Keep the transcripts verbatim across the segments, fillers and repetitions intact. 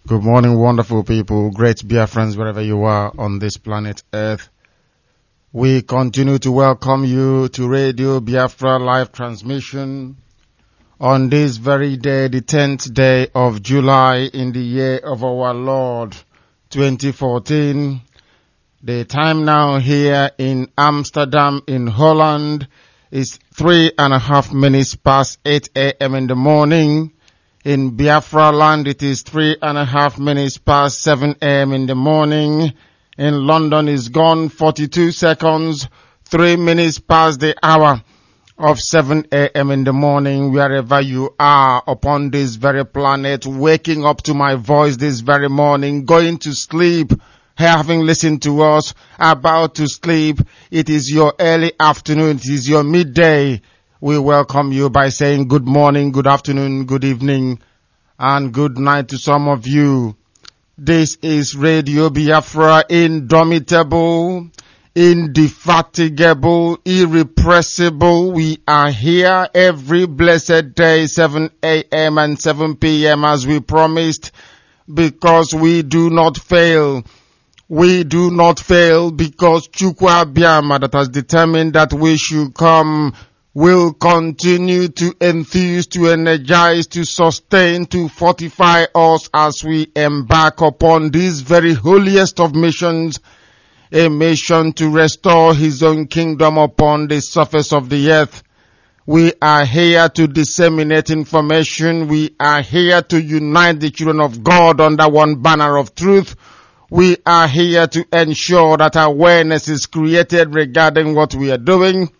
Good morning, wonderful people, great Biafrans, wherever you are on this planet Earth. We continue to welcome you to Radio Biafra live transmission on this very day, the tenth day of July in the year of our Lord, twenty fourteen. The time now here in Amsterdam in Holland is three and a half minutes past eight a.m. in the morning. In Biafra land, it is three and a half minutes past seven a.m. in the morning. In London, it's gone forty-two seconds, three minutes past the hour of seven a.m. in the morning, wherever you are upon this very planet, waking up to my voice this very morning, going to sleep, having listened to us, about to sleep. It is your early afternoon, it is your midday. We welcome you by saying good morning, good afternoon, good evening, and good night to some of you. This is Radio Biafra, indomitable, indefatigable, irrepressible. We are here every blessed day, seven a.m. and seven p.m. as we promised, because we do not fail. We do not fail because Chukwu Abiyama, that has determined that we should come, will continue to enthuse, to energize, to sustain, to fortify us as we embark upon this very holiest of missions, a mission to restore his own kingdom upon the surface of the earth. We are here to disseminate information. We are here to unite the children of God under one banner of truth. We are here to ensure that awareness is created regarding what we are doing.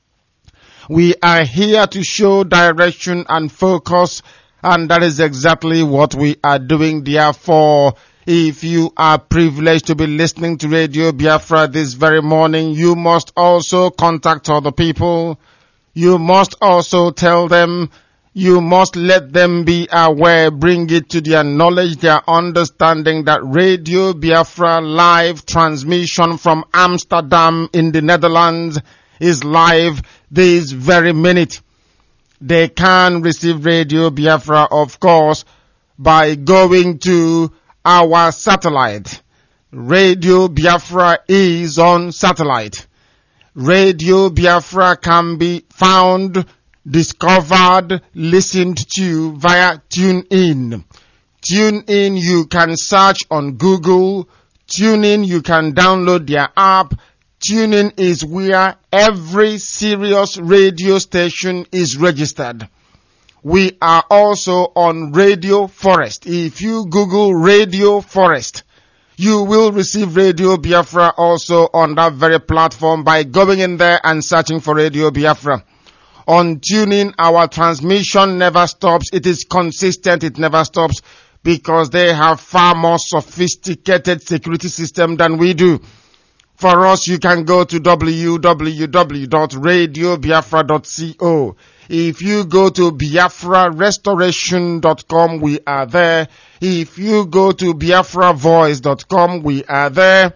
We are here to show direction and focus, and that is exactly what we are doing. Therefore, if you are privileged to be listening to Radio Biafra this very morning, you must also contact other people. You must also tell them. You must let them be aware, bring it to their knowledge, their understanding that Radio Biafra live transmission from Amsterdam in the Netherlands is live this very minute. They can receive Radio Biafra, of course, by going to our satellite. Radio Biafra is on satellite. Radio Biafra can be found, discovered, listened to via TuneIn. TuneIn, you can search on Google. TuneIn, you can download their app. TuneIn is where every serious radio station is registered. We are also on Radio Forest. If you Google Radio Forest, you will receive Radio Biafra also on that very platform by going in there and searching for Radio Biafra. On TuneIn, our transmission never stops. It is consistent. It never stops because they have far more sophisticated security system than we do. For us, you can go to w w w dot radio biafra dot co. If you go to biafra restoration dot com, we are there. If you go to biafra voice dot com, we are there.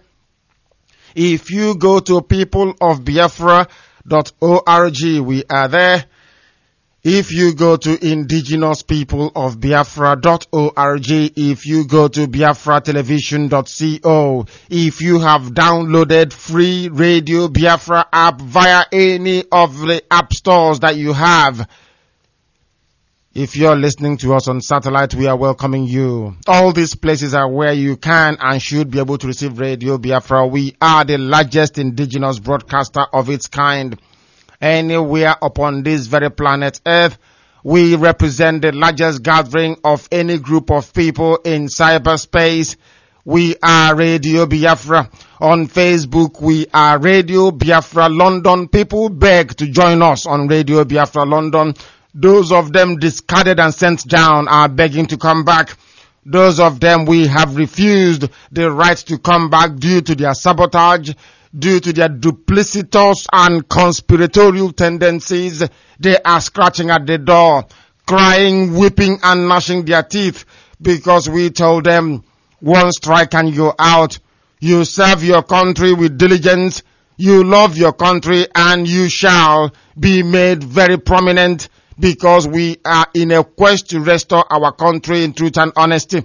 If you go to people of biafra dot org, we are there. If you go to indigenous people of biafra dot org, if you go to biafra television dot co, if you have downloaded free Radio Biafra app via any of the app stores that you have, if you're listening to us on satellite, we are welcoming you. All these places are where you can and should be able to receive Radio Biafra. We are the largest indigenous broadcaster of its kind anywhere upon this very planet Earth. We represent the largest gathering of any group of people in cyberspace. We are Radio Biafra. On Facebook, we are Radio Biafra London. People beg to join us on Radio Biafra London. Those of them discarded and sent down are begging to come back. Those of them we have refused the right to come back due to their sabotage, due to their duplicitous and conspiratorial tendencies. They are scratching at the door, crying, weeping, and gnashing their teeth because we told them, one strike and you're out. You serve your country with diligence. You love your country and you shall be made very prominent because we are in a quest to restore our country in truth and honesty.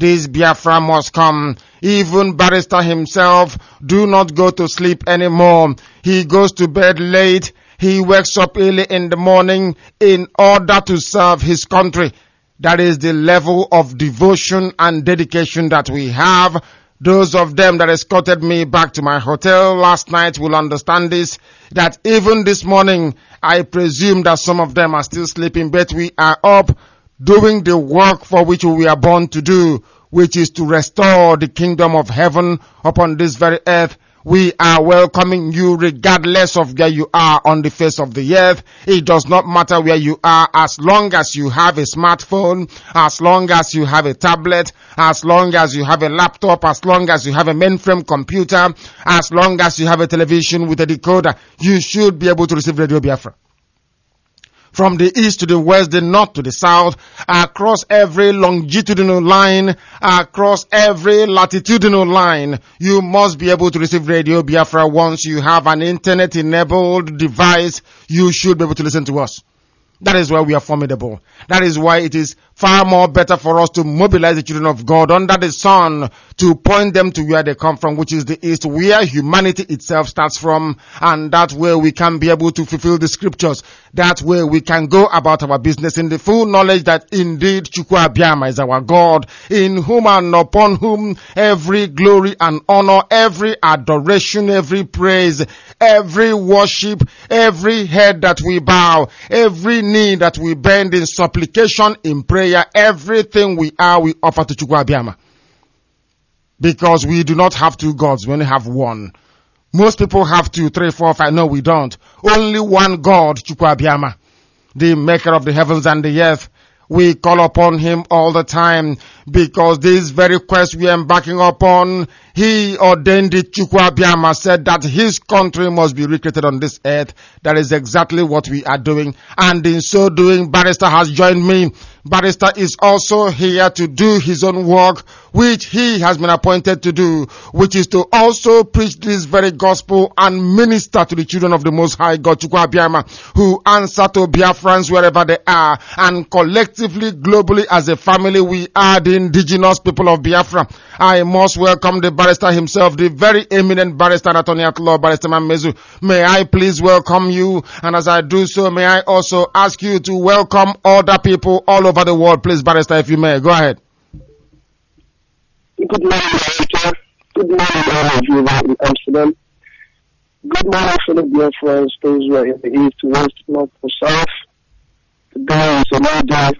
This Biafra must come. Even Barrister himself, do not go to sleep anymore. He goes to bed late. He wakes up early in the morning in order to serve his country. That is the level of devotion and dedication that we have. Those of them that escorted me back to my hotel last night will understand this, that even this morning, I presume that some of them are still sleeping, but we are up doing the work for which we are born to do, which is to restore the kingdom of heaven upon this very earth. We are welcoming you regardless of where you are on the face of the earth. It does not matter where you are, as long as you have a smartphone, as long as you have a tablet, as long as you have a laptop, as long as you have a mainframe computer, as long as you have a television with a decoder, you should be able to receive Radio Biafra. From the east to the west, the north to the south, across every longitudinal line, across every latitudinal line, you must be able to receive Radio Biafra. Once you have an internet-enabled device, you should be able to listen to us. That is why we are formidable. That is why it is far more better for us to mobilize the children of God under the sun to point them to where they come from, which is the east, where humanity itself starts from, and that way we can be able to fulfill the scriptures. That way we can go about our business in the full knowledge that indeed Chukwu Abiyama is our God, in whom and upon whom every glory and honor, every adoration, every praise, every worship, every head that we bow, every knee that we bend in supplication, in prayer, everything we are, we offer to Chukwu Abiyama. Because we do not have two gods, we only have one. Most people have two, three, four, five. No, we don't. Only one God, Chukwu Abiyama, the maker of the heavens and the earth. We call upon him all the time because this very quest we are embarking upon, he ordained it. Chukwu Abiyama said that his country must be recreated on this earth. That is exactly what we are doing. And in so doing, Barrister has joined me. Barrister is also here to do his own work, which he has been appointed to do, which is to also preach this very gospel and minister to the children of the Most High God, Chukwu Abiyama, who answer to Biafrans wherever they are. And collectively, globally, as a family, we are the indigenous people of Biafra. I must welcome the barrister himself, the very eminent barrister attorney at law, Barrister Mamezu. May I please welcome you, and as I do so, may I also ask you to welcome other people all over the world. Please, Barrister, if you may. Go ahead. Good morning, Barrister. Good morning, all of you in Amsterdam. Good morning, fellow Biafrans, those who are in the east, west, north, or south. Today is a new day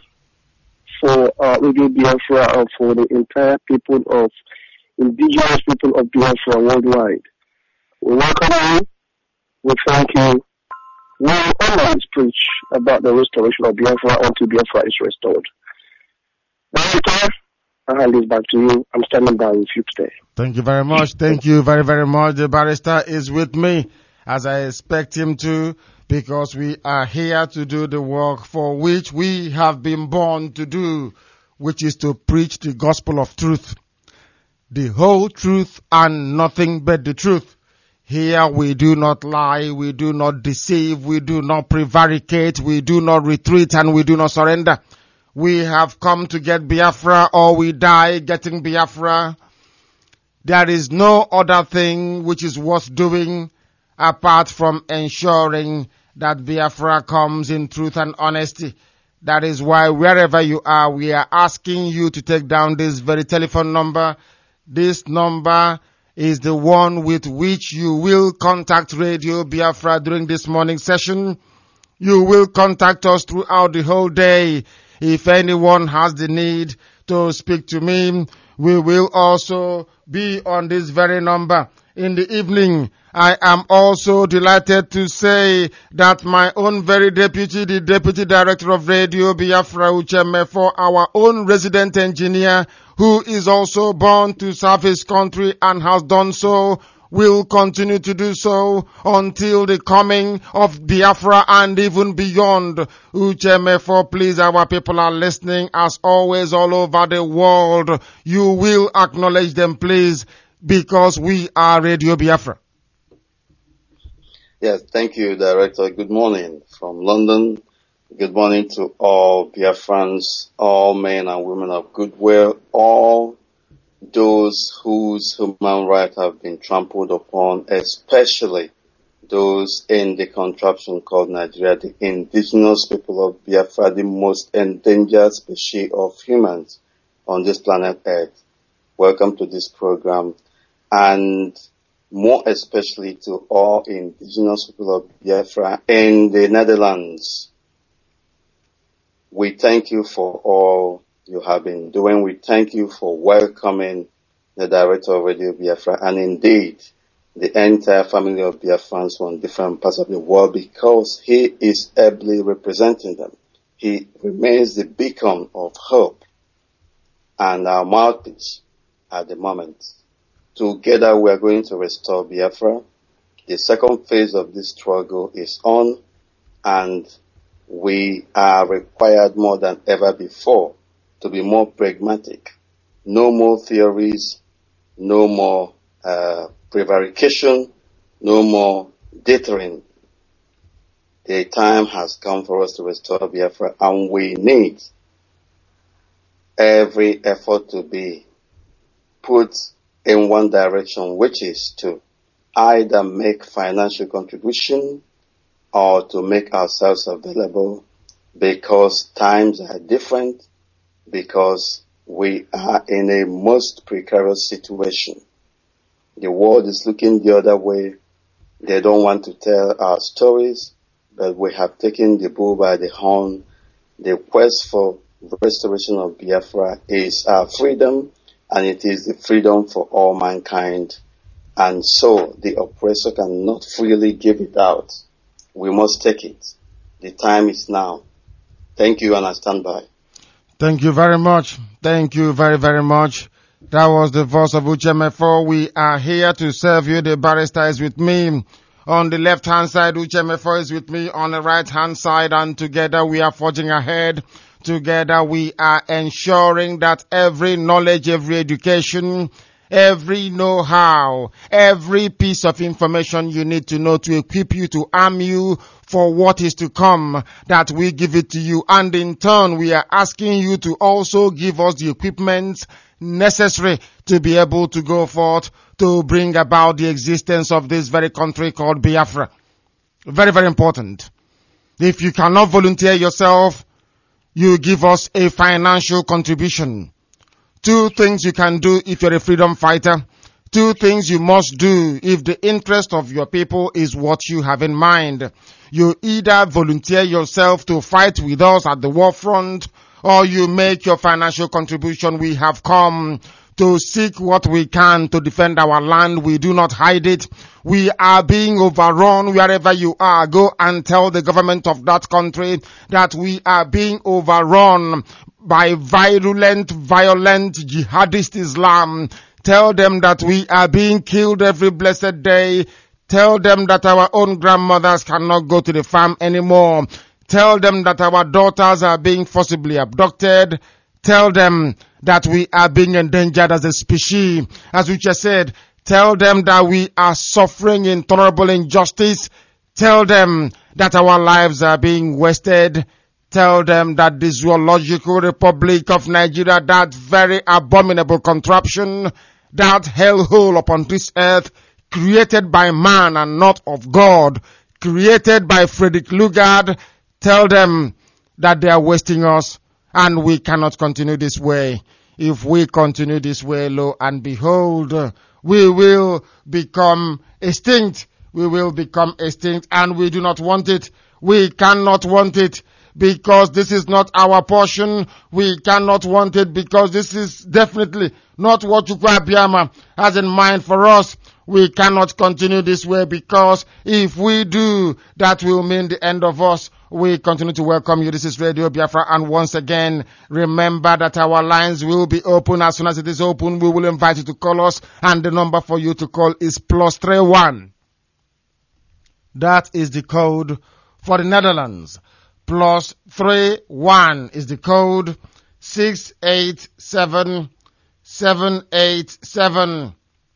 for uh, Radio Biafra and for the entire people of indigenous people of Biafra worldwide. We welcome you. We thank you. We always preach about the restoration of Biafra until Biafra is restored. Barrister, I hand this back to you. I'm standing by with you today. Thank you very much. Thank you very, very much. The barrister is with me, as I expect him to, because we are here to do the work for which we have been born to do, which is to preach the gospel of truth, the whole truth and nothing but the truth. Here we do not lie, we do not deceive, we do not prevaricate, we do not retreat, and we do not surrender. We have come to get Biafra, or we die getting Biafra. There is no other thing which is worth doing apart from ensuring that Biafra comes in truth and honesty. That is why wherever you are, we are asking you to take down this very telephone number. This number is the one with which you will contact Radio Biafra during this morning session. You will contact us throughout the whole day. If anyone has the need to speak to me, we will also be on this very number. In the evening, I am also delighted to say that my own very deputy, the Deputy Director of Radio Biafra, Ucheme, for our own resident engineer, who is also born to serve his country and has done so, will continue to do so until the coming of Biafra and even beyond. Ucheme, for please, our people are listening as always all over the world. You will acknowledge them, please, because we are Radio Biafra. Yes, thank you, Director. Good morning from London. Good morning to all Biafrans, all men and women of goodwill, all those whose human rights have been trampled upon, especially those in the contraption called Nigeria, the indigenous people of Biafra, the most endangered species of humans on this planet Earth. Welcome to this program, and more especially to all indigenous people of Biafra in the Netherlands. We thank you for all you have been doing. We thank you for welcoming the director of Radio Biafra and indeed the entire family of Biafrans from different parts of the world, because he is ably representing them. He remains the beacon of hope and our mouthpiece at the moment. Together we are going to restore Biafra. The second phase of this struggle is on, and we are required more than ever before to be more pragmatic. No more theories, no more uh, prevarication, no more dithering. The time has come for us to restore Biafra, and we need every effort to be put in one direction, which is to either make financial contribution or to make ourselves available, because times are different, because we are in a most precarious situation. The world is looking the other way. They don't want to tell our stories, but we have taken the bull by the horn. The quest for restoration of Biafra is our freedom, and it is the freedom for all mankind. And so the oppressor cannot freely give it out. We must take it. The time is now. Thank you, and I stand by. Thank you very much. Thank you very, very much. That was the voice of Uchemefo. We are here to serve you. The barrister is with me on the left-hand side. Uchemefo is with me on the right-hand side, and together we are forging ahead. Together we are ensuring that every knowledge, every education, every know-how, every piece of information you need to know to equip you, to arm you for what is to come, that we give it to you. And in turn, we are asking you to also give us the equipment necessary to be able to go forth to bring about the existence of this very country called Biafra. Very, very important. If you cannot volunteer yourself, you give us a financial contribution. Two things you can do if you're a freedom fighter. Two things you must do if the interest of your people is what you have in mind. You either volunteer yourself to fight with us at the war front, or you make your financial contribution. We have come to seek what we can to defend our land. We do not hide it. We are being overrun wherever you are. Go and tell the government of that country that we are being overrun by virulent, violent jihadist Islam. Tell them that we are being killed every blessed day. Tell them that our own grandmothers cannot go to the farm anymore. Tell them that our daughters are being forcibly abducted. Tell them that we are being endangered as a species. As we just said, tell them that we are suffering intolerable injustice. Tell them that our lives are being wasted. Tell them that the Zoological Republic of Nigeria, that very abominable contraption, that hellhole upon this earth, created by man and not of God, created by Frederick Lugard, tell them that they are wasting us, and we cannot continue this way. If we continue this way, lo and behold, we will become extinct. We will become extinct, and we do not want it. We cannot want it, because this is not our portion. We cannot want it because this is definitely not what Chukwu Abiyama has in mind for us. We cannot continue this way, because if we do, that will mean the end of us. We continue to welcome you. This is Radio Biafra, and once again, remember that our lines will be open. As soon as it is open, we will invite you to call us, and the number for you to call is plus three one. That is the code for the Netherlands. Plus three one is the code. Six eight seven seven eight seven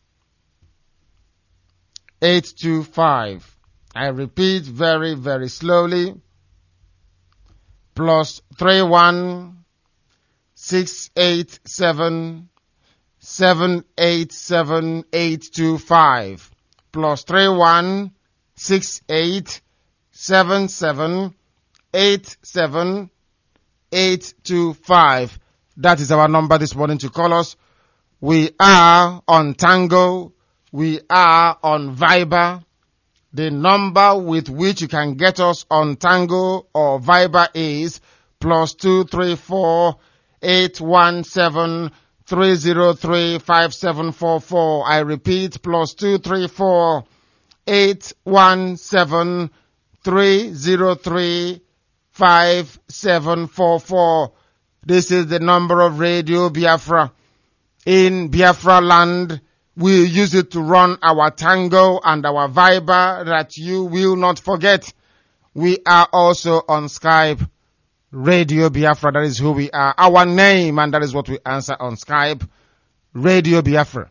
eight two five. I repeat very, very slowly. plus three one six eight seven seven eight seven eight two five plus three one six eight seven seven eight seven eight two five. That is our number this morning to call us. We are on Tango. We are on Viber. The number with which you can get us on Tango or Viber is plus two three four eight one seven three zero three five seven four four. I repeat, plus two three four eight one seven three zero three five seven four four. This is the number of Radio Biafra. In Biafra land, we use it to run our Tango and our Viber that you will not forget. We are also on Skype. Radio Biafra, that is who we are. Our name, and that is what we answer on Skype. Radio Biafra.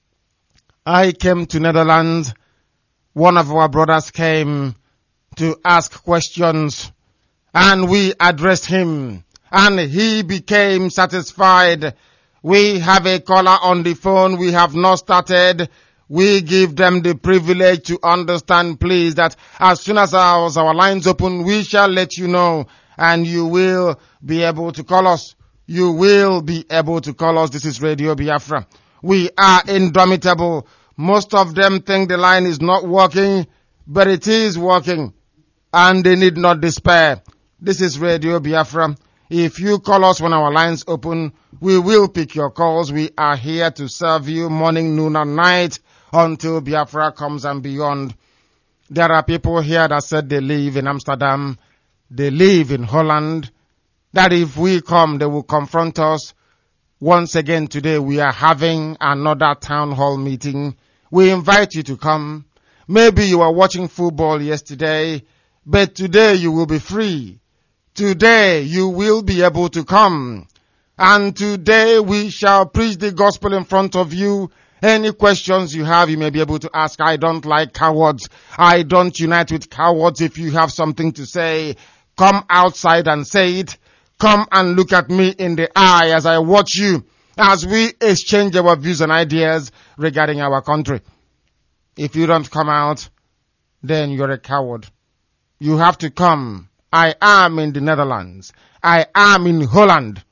I came to Netherlands. One of our brothers came to ask questions, and we addressed him, and he became satisfied. We have a caller on the phone. We have not started. We give them the privilege to understand, please, that as soon as our, as our lines open, we shall let you know, and you will be able to call us. You will be able to call us. This is Radio Biafra. We are indomitable. Most of them think the line is not working, but it is working, and they need not despair. This is Radio Biafra. If you call us when our lines open, we will pick your calls. We are here to serve you morning, noon, and night until Biafra comes and beyond. There are people here that said they live in Amsterdam, they live in Holland, that if we come, they will confront us. Once again today, we are having another town hall meeting. We invite you to come. Maybe you were watching football yesterday, but today you will be free. Today you will be able to come. And today we shall preach the gospel in front of you. Any questions you have, you may be able to ask. I don't like cowards. I don't unite with cowards. If you have something to say, come outside and say it. Come and look at me in the eye as I watch you, as we exchange our views and ideas regarding our country. If you don't come out, then you're a coward. You have to come. I am in the Netherlands. I am in Holland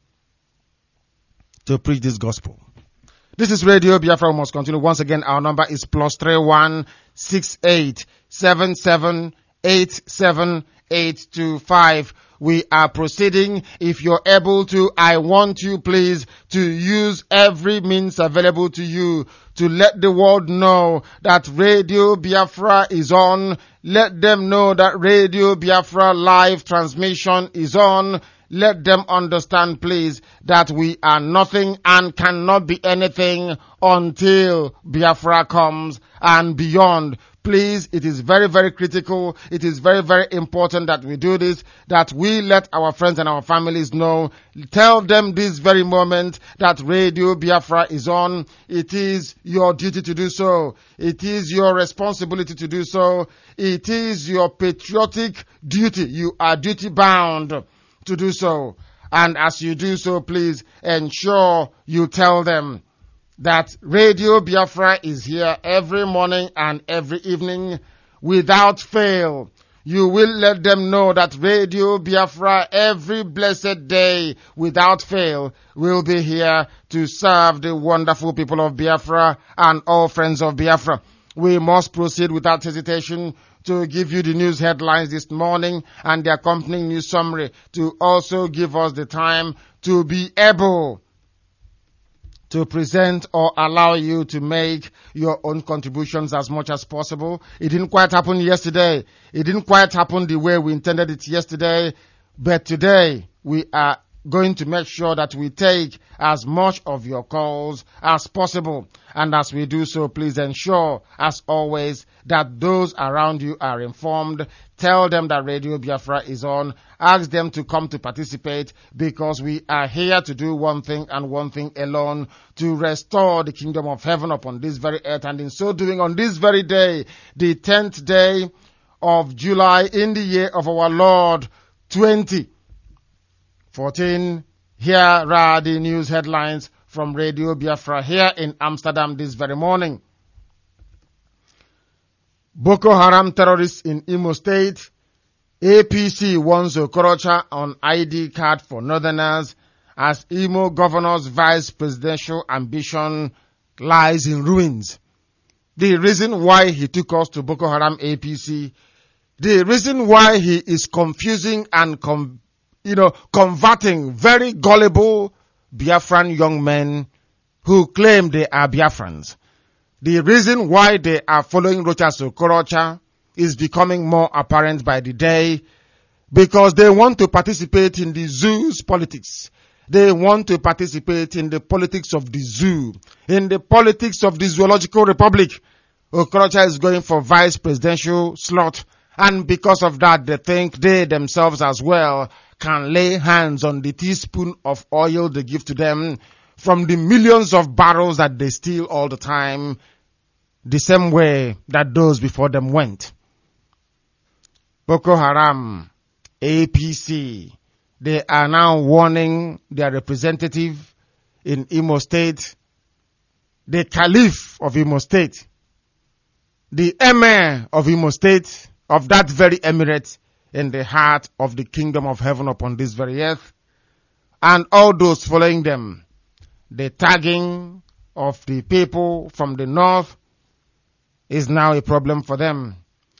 to preach this gospel. This is Radio Biafra. We must continue. Once again, our number is plus three one six eight seven seven eight seven eight two five. We are proceeding. If you're able to, I want you, please, to use every means available to you to let the world know that Radio Biafra is on. Let them know that Radio Biafra live transmission is on. Let them understand, please, that we are nothing and cannot be anything until Biafra comes and beyond. Please, it is very, very critical. It is very, very important that we do this, that we let our friends and our families know. Tell them this very moment that Radio Biafra is on. It is your duty to do so. It is your responsibility to do so. It is your patriotic duty. You are duty bound to do so. And as you do so, please ensure you tell them that Radio Biafra is here every morning and every evening without fail. You will let them know that Radio Biafra every blessed day without fail will be here to serve the wonderful people of Biafra and all friends of Biafra. We must proceed without hesitation to give you the news headlines this morning and the accompanying news summary, to also give us the time to be able to present or allow you to make your own contributions as much as possible. It didn't quite happen yesterday. It didn't quite happen the way we intended it yesterday. But today, we are going to make sure that we take as much of your calls as possible. And as we do so, please ensure, as always, that those around you are informed. Tell them that Radio Biafra is on. Ask them to come to participate, because we are here to do one thing and one thing alone, to restore the kingdom of heaven upon this very earth. And in so doing, on this very day, the tenth day of July in the year of our Lord twenty fourteen. Here are the news headlines from Radio Biafra here in Amsterdam this very morning. Boko Haram terrorists in Imo State. A P C wants Okorocha on I D card for Northerners as Imo governor's vice presidential ambition lies in ruins. The reason why he took us to Boko Haram A P C, the reason why he is confusing and com- you know, converting very gullible Biafran young men who claim they are Biafrans. The reason why they are following Rochas Okorocha is becoming more apparent by the day, because they want to participate in the zoo's politics. They want to participate in the politics of the zoo, in the politics of the Zoological Republic. Okorocha is going for vice presidential slot, and because of that, they think they themselves as well can lay hands on the teaspoon of oil they give to them from the millions of barrels that they steal all the time, the same way that those before them went. Boko Haram, A P C, they are now warning their representative in Imo State, the Caliph of Imo State, the Emir of Imo State, of that very emirate in the heart of the kingdom of heaven upon this very earth, and all those following them. The tagging of the people from the north is now a problem for them.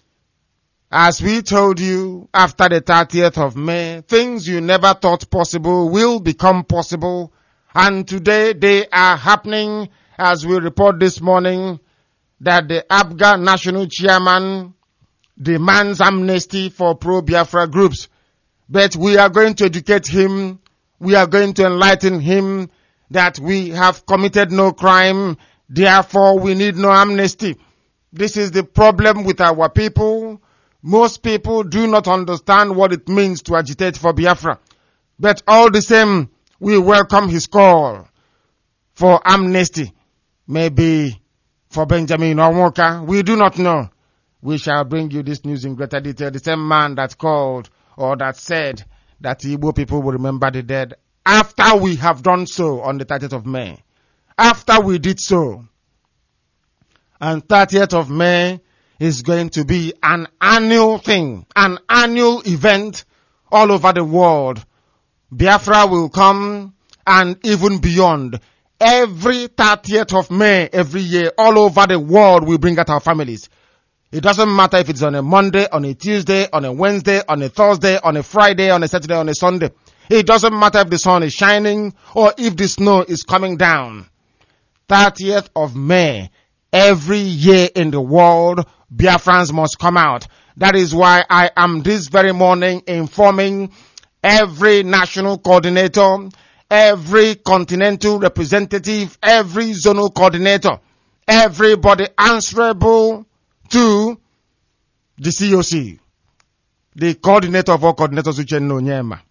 As we told you, after the thirtieth of May, things you never thought possible will become possible, and today they are happening, as we report this morning that the Abga national chairman demands amnesty for pro-Biafra groups. But we are going to educate him, we are going to enlighten him that we have committed no crime, therefore we need no amnesty. This is the problem with our people. Most people do not understand what it means to agitate for Biafra. But all the same, we welcome his call for amnesty. Maybe for Benjamin Onwoka, we do not know. We shall bring you this news in greater detail. The same man that called or that said that Igbo people will remember the dead after we have done so on the thirtieth of May. After we did so. And thirtieth of May is going to be an annual thing, an annual event all over the world. Biafra will come, and even beyond. Every thirtieth of May, every year, all over the world, we bring out our families. It doesn't matter if it's on a Monday, on a Tuesday, on a Wednesday, on a Thursday, on a Friday, on a Saturday, on a Sunday. It doesn't matter if the sun is shining or if the snow is coming down. thirtieth of May, every year in the world, Biafrans must come out. That is why I am this very morning informing every national coordinator, every continental representative, every zonal coordinator, everybody answerable to the C O C, the coordinator of all coordinators, Uchenna Onyema.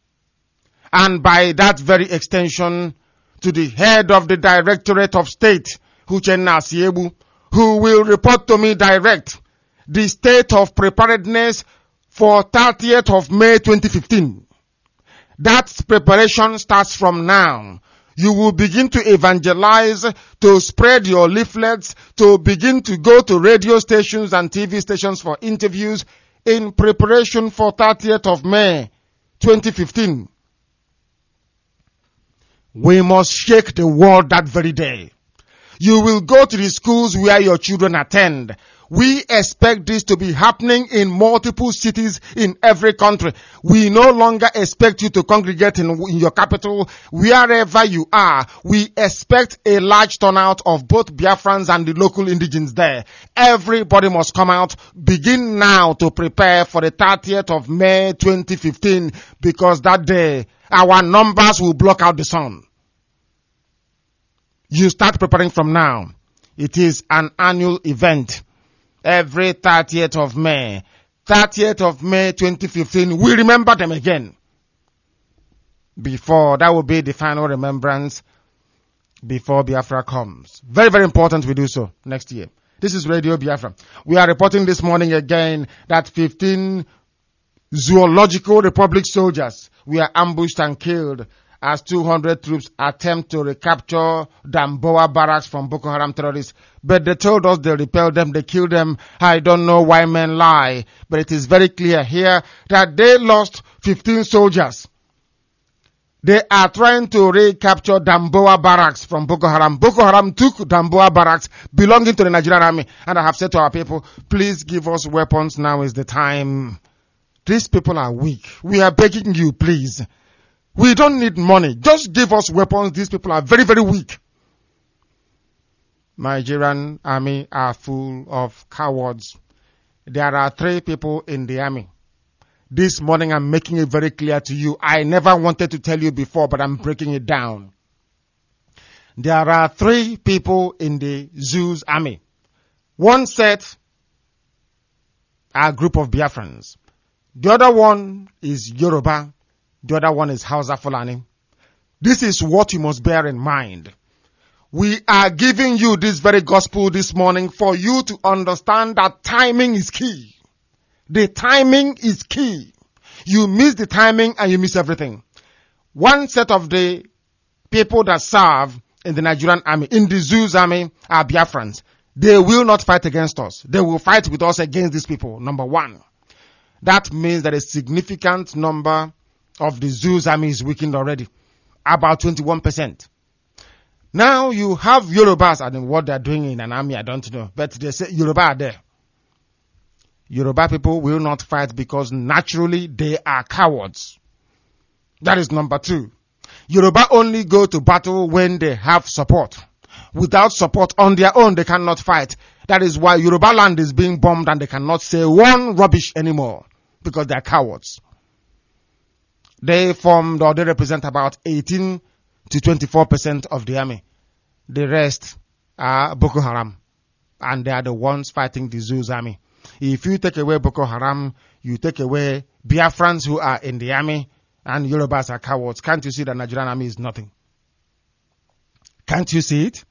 And by that very extension, to the head of the Directorate of State, Uchenna Asiebu, who will report to me direct the state of preparedness for thirtieth of May twenty fifteen. That preparation starts from now. You will begin to evangelize, to spread your leaflets, to begin to go to radio stations and T V stations for interviews in preparation for thirtieth of May twenty fifteen. We must shake the world that very day. You will go to the schools where your children attend. We expect this to be happening in multiple cities in every country. We no longer expect you to congregate in, in your capital. Wherever you are, we expect a large turnout of both Biafrans and the local indigenes there. Everybody must come out. Begin now to prepare for the thirtieth of May twenty fifteen, because that day our numbers will block out the sun. You start preparing from now. It is an annual event. Every thirtieth of May. thirtieth of May twenty fifteen. We remember them again. Before, that will be the final remembrance before Biafra comes. Very, very important we do so next year. This is Radio Biafra. We are reporting this morning again that fifteen Zoological Republic soldiers were ambushed and killed as two hundred troops attempt to recapture Damboa barracks from Boko Haram terrorists. But they told us they repelled them, they killed them. I don't know why men lie, but it is very clear here that they lost fifteen soldiers. They are trying to recapture Damboa barracks from Boko Haram. Boko Haram took Damboa barracks belonging to the Nigerian army. And I have said to our people, please give us weapons. Now is the time. These people are weak. We are begging you, please. We don't need money. Just give us weapons. These people are very, very weak. Nigerian army are full of cowards. There are three people in the army. This morning I'm making it very clear to you. I never wanted to tell you before, but I'm breaking it down. There are three people in the Zoo's army. One set are a group of Biafrans. The other one is Yoruba. The other one is Hausa Fulani. This is what you must bear in mind. We are giving you this very gospel this morning for you to understand that timing is key. The timing is key. You miss the timing and you miss everything. One set of the people that serve in the Nigerian army, in the Zoo's army, are Biafrans. They will not fight against us. They will fight with us against these people, number one. That means that a significant number of the Zoo's army is weakened already. About twenty-one percent. Now you have Yorubas, and what they're doing in an army, I don't know. But they say Yoruba are there. Yoruba people will not fight because naturally they are cowards. That is number two. Yoruba only go to battle when they have support. Without support on their own, they cannot fight. That is why Yoruba land is being bombed and they cannot say one rubbish anymore because they are cowards. They formed or they represent about eighteen to twenty-four percent of the army. The rest are Boko Haram, and they are the ones fighting the Zoo's army. If you take away Boko Haram, you take away Biafrans who are in the army, and Yorubas are cowards. Can't you see that Nigerian army is nothing? Can't you see it?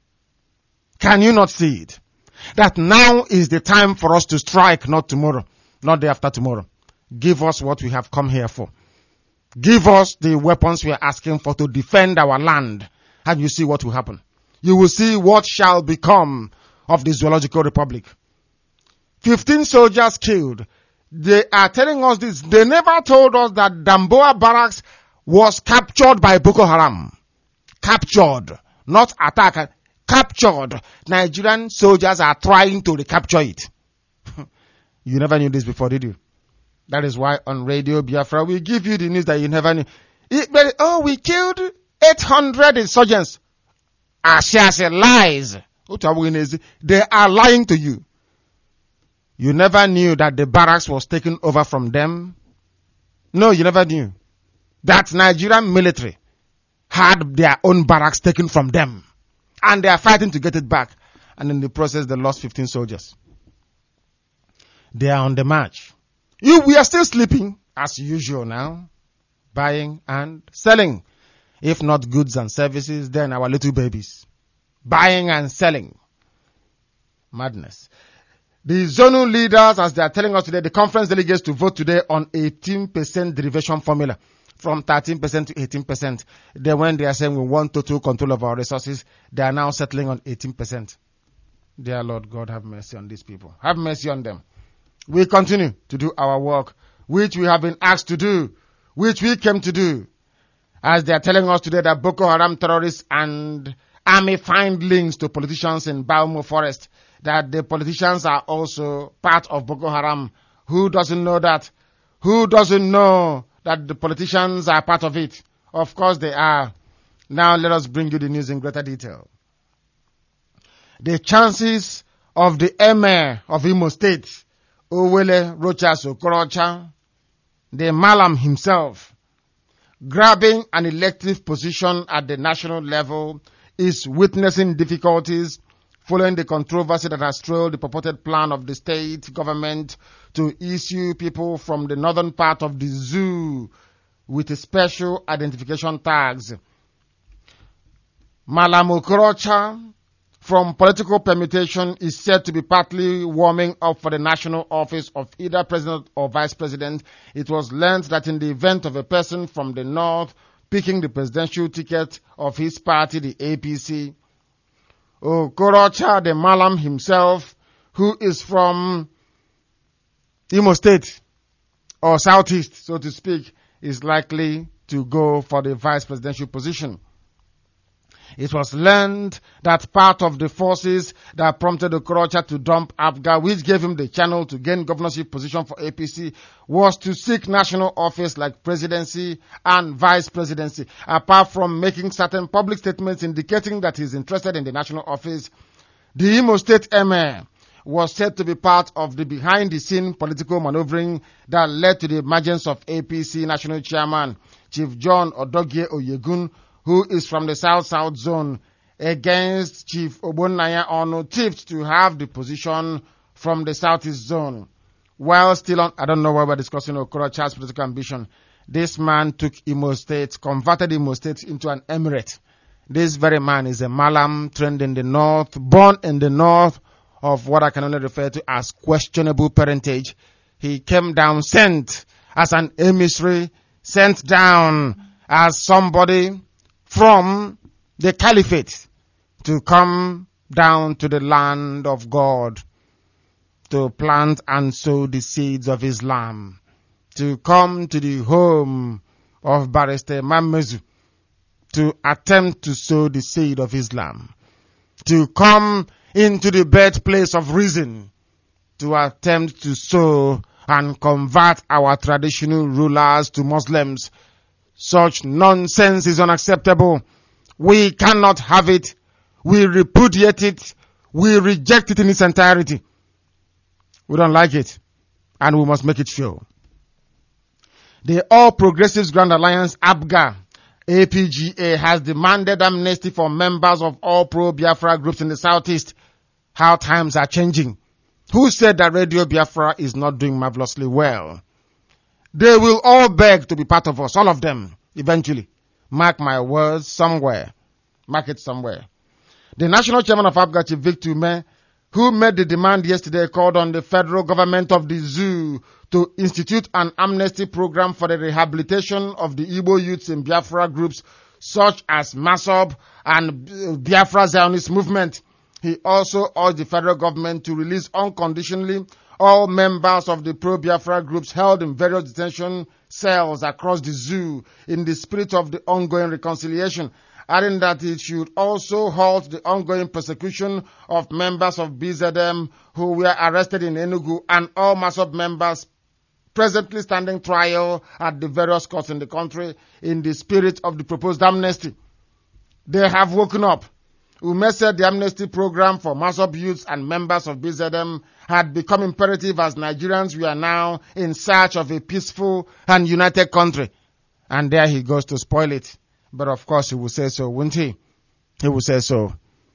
Can you not see it? That now is the time for us to strike, not tomorrow, not day after tomorrow. Give us what we have come here for. Give us the weapons we are asking for to defend our land, and you see what will happen. You will see what shall become of the Zoological Republic. Fifteen soldiers killed. They are telling us this. They never told us that Damboa barracks was captured by Boko Haram. Captured. Not attacked. Captured. Nigerian soldiers are trying to recapture it. You never knew this before, did you? That is why on Radio Biafra we give you the news that you never knew. It, but, oh, we killed eight hundred insurgents. Ashiase lies. They are lying to you. You never knew that the barracks was taken over from them. No, you never knew. That Nigerian military had their own barracks taken from them. And they are fighting to get it back. And in the process, they lost fifteen soldiers. They are on the march. You, we are still sleeping, as usual now. Buying and selling. If not goods and services, then our little babies. Buying and selling. Madness. The zonal leaders, as they are telling us today, the conference delegates to vote today on eighteen percent derivation formula from thirteen percent to eighteen percent. Then when they are saying we want total control of our resources, they are now settling on eighteen percent. Dear Lord God, have mercy on these people. Have mercy on them. We continue to do our work, which we have been asked to do, which we came to do. As they are telling us today that Boko Haram terrorists and army find links to politicians in Baumo Forest, that the politicians are also part of Boko Haram. Who doesn't know that? Who doesn't know that the politicians are part of it? Of course they are. Now let us bring you the news in greater detail. The chances of the Emir of Imo State, Owele Rochas Okorocha, the Malam himself, grabbing an elective position at the national level, is witnessing difficulties following the controversy that has trailed the purported plan of the state government to issue people from the northern part of the zoo with special identification tags. Malam Okorocha from political permutation is said to be partly warming up for the national office of either president or vice president. It was learned that in the event of a person from the north picking the presidential ticket of his party, the A P C, Okorocha, the Malam himself, who is from Imo State or Southeast, so to speak, is likely to go for the vice presidential position. It was learned that part of the forces that prompted Okorocha to dump Abga, which gave him the channel to gain governorship position for A P C, was to seek national office like presidency and vice presidency. Apart from making certain public statements indicating that he's interested in the national office, the Imo State Emir was said to be part of the behind-the-scene political maneuvering that led to the emergence of A P C national chairman, Chief John Odogie Oyegun, who is from the South-South zone, against Chief Ogbonnaya Onu, tipped to have the position from the Southeast zone. While still on, I don't know why we're discussing Okorocha's political ambition, this man took Imo State, converted Imo State into an emirate. This very man is a Malam, trained in the north, born in the north, of what I can only refer to as questionable parentage. He came down, sent as an emissary, sent down as somebody from the caliphate to come down to the land of God, to plant and sow the seeds of Islam, to come to the home of Barrister Mamezu, to attempt to sow the seed of Islam, to come into the birthplace of reason, to attempt to sow and convert our traditional rulers to Muslims. Such nonsense is unacceptable. We cannot have it. We repudiate it. We reject it in its entirety. We don't like it, and we must make it show. The All Progressives Grand Alliance, APGA, A P G A, has demanded amnesty for members of all pro-Biafra groups in the Southeast. How times are changing. Who said that Radio Biafra is not doing marvelously well? They will all beg to be part of us, all of them, eventually. Mark my words, somewhere. Mark it somewhere. The national chairman of APGA, Chief Victor Ume, who made the demand yesterday, called on the federal government of the zoo to institute an amnesty program for the rehabilitation of the Igbo youths in Biafra groups such as MASOB and Biafra Zionist movement. He also urged the federal government to release unconditionally all members of the pro-Biafra groups held in various detention cells across the zoo in the spirit of the ongoing reconciliation, adding that it should also halt the ongoing persecution of members of B Z M who were arrested in Enugu and all MASOB members presently standing trial at the various courts in the country in the spirit of the proposed amnesty. They have woken up. Ume said the amnesty program for MASOB youths and members of B Z M had become imperative as Nigerians were now in search of a peaceful and united country. And there he goes to spoil it. But of course he will say so, won't he? He will say so.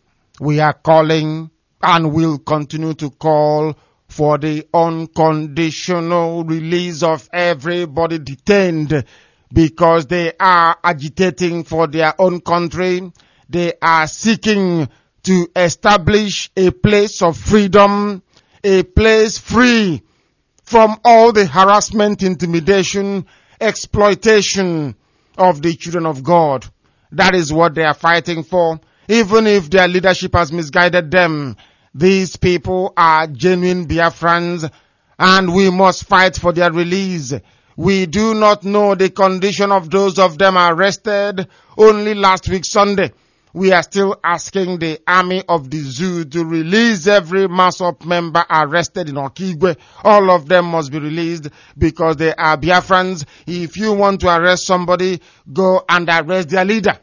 We are calling and will continue to call for the unconditional release of everybody detained because they are agitating for their own country. They are seeking to establish a place of freedom, a place free from all the harassment, intimidation, exploitation of the children of God. That is what they are fighting for. Even if their leadership has misguided them, these people are genuine Biafrans and we must fight for their release. We do not know the condition of those of them arrested only last week Sunday. We are still asking the army of the zoo to release every MASOB member arrested in Okigwe. All of them must be released because they are Biafrans. If you want to arrest somebody, go and arrest their leader.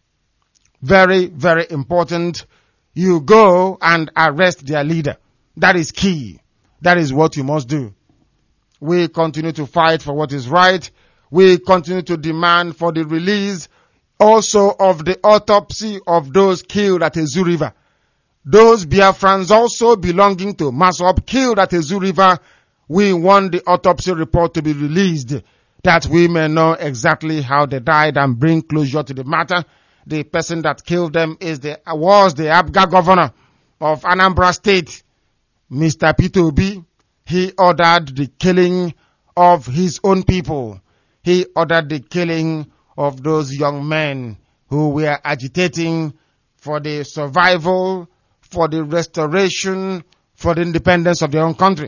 Very, very important. You go and arrest their leader. That is key. That is what you must do. We continue to fight for what is right. We continue to demand for the release also of the autopsy of those killed at Ezu River. Those Biafrans also belonging to MASOB killed at Ezu River, we want the autopsy report to be released that we may know exactly how they died and bring closure to the matter. The person that killed them is the was the APGA governor. of Anambra State, Mister Peter Obi, he ordered the killing of his own people. He ordered the killing of those young men who were agitating for the survival, for the restoration, for the independence of their own country.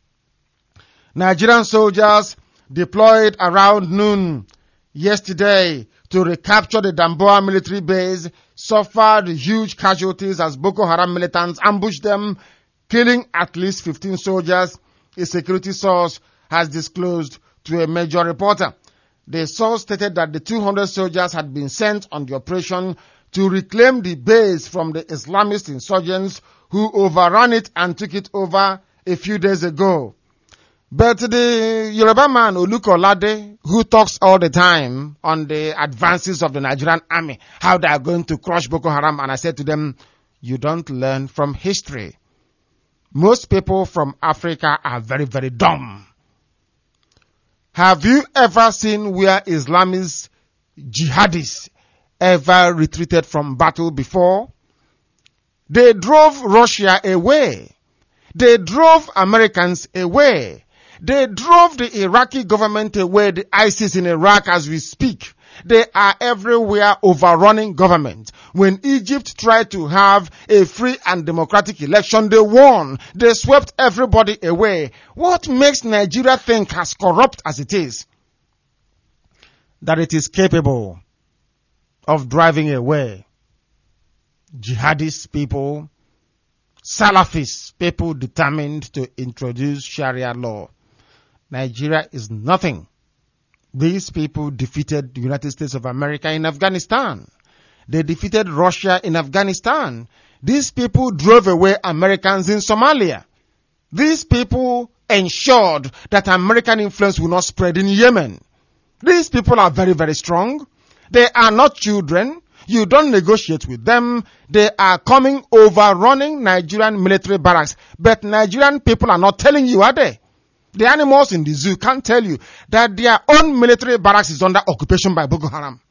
Nigerian soldiers deployed around noon yesterday to recapture the Damboa military base suffered huge casualties as Boko Haram militants ambushed them, killing at least fifteen soldiers, a security source has disclosed to a major reporter. The source stated that the two hundred soldiers had been sent on the operation to reclaim the base from the Islamist insurgents who overran it and took it over a few days ago. But the Yoruba man, Olukolade, who talks all the time on the advances of the Nigerian army, how they are going to crush Boko Haram, and I said to them, you don't learn from history. Most people from Africa are very, very dumb. Have you ever seen where Islamist jihadists ever retreated from battle before? They drove Russia away. They drove Americans away. They drove the Iraqi government away, the ISIS in Iraq as we speak. They are everywhere overrunning government. When Egypt tried to have a free and democratic election, they won. They swept everybody away. What makes Nigeria think, as corrupt as it is, that it is capable of driving away jihadist people, Salafist people determined to introduce Sharia law? Nigeria is nothing. These people defeated the United States of America in Afghanistan. They defeated Russia in Afghanistan. These people drove away Americans in Somalia. These people ensured that American influence will not spread in Yemen. These people are very, very strong. They are not children. You don't negotiate with them. They are coming overrunning Nigerian military barracks. But Nigerian people are not telling you, are they? The animals in the zoo can't tell you that their own military barracks is under occupation by Boko Haram.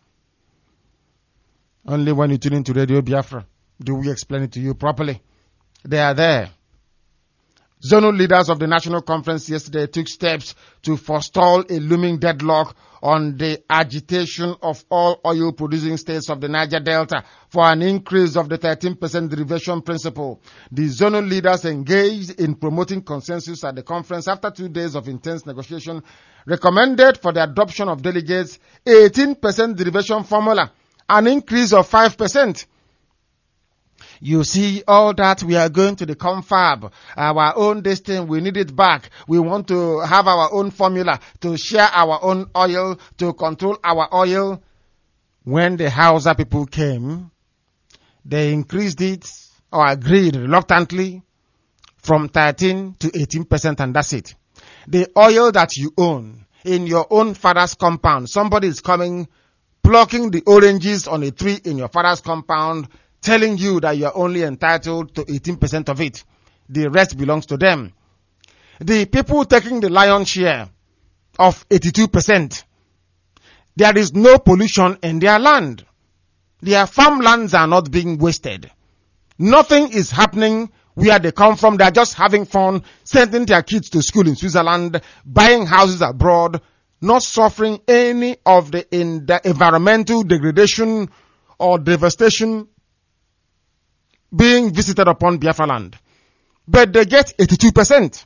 Only when you tune into Radio Biafra do we explain it to you properly. They are there. Zonal leaders of the National Conference yesterday took steps to forestall a looming deadlock on the agitation of all oil-producing states of the Niger Delta for an increase of the thirteen percent derivation principle. The zonal leaders engaged in promoting consensus at the conference after two days of intense negotiation recommended for the adoption of delegates eighteen percent derivation formula, an increase of five percent. You see, all that we are going to the confab, our own destiny, we need it back. We want to have our own formula to share our own oil, to control our oil. When the Hausa people came, they increased it or agreed reluctantly from thirteen to eighteen percent, and that's it. The oil that you own in your own father's compound, somebody is coming, plucking the oranges on a tree in your father's compound, telling you that you are only entitled to eighteen percent of it. The rest belongs to them. The people taking the lion's share of eighty-two percent, there is no pollution in their land. Their farmlands are not being wasted. Nothing is happening where they come from. They are just having fun, sending their kids to school in Switzerland, buying houses abroad, not suffering any of the, in the environmental degradation or devastation being visited upon Biafra land. But they get eighty-two percent.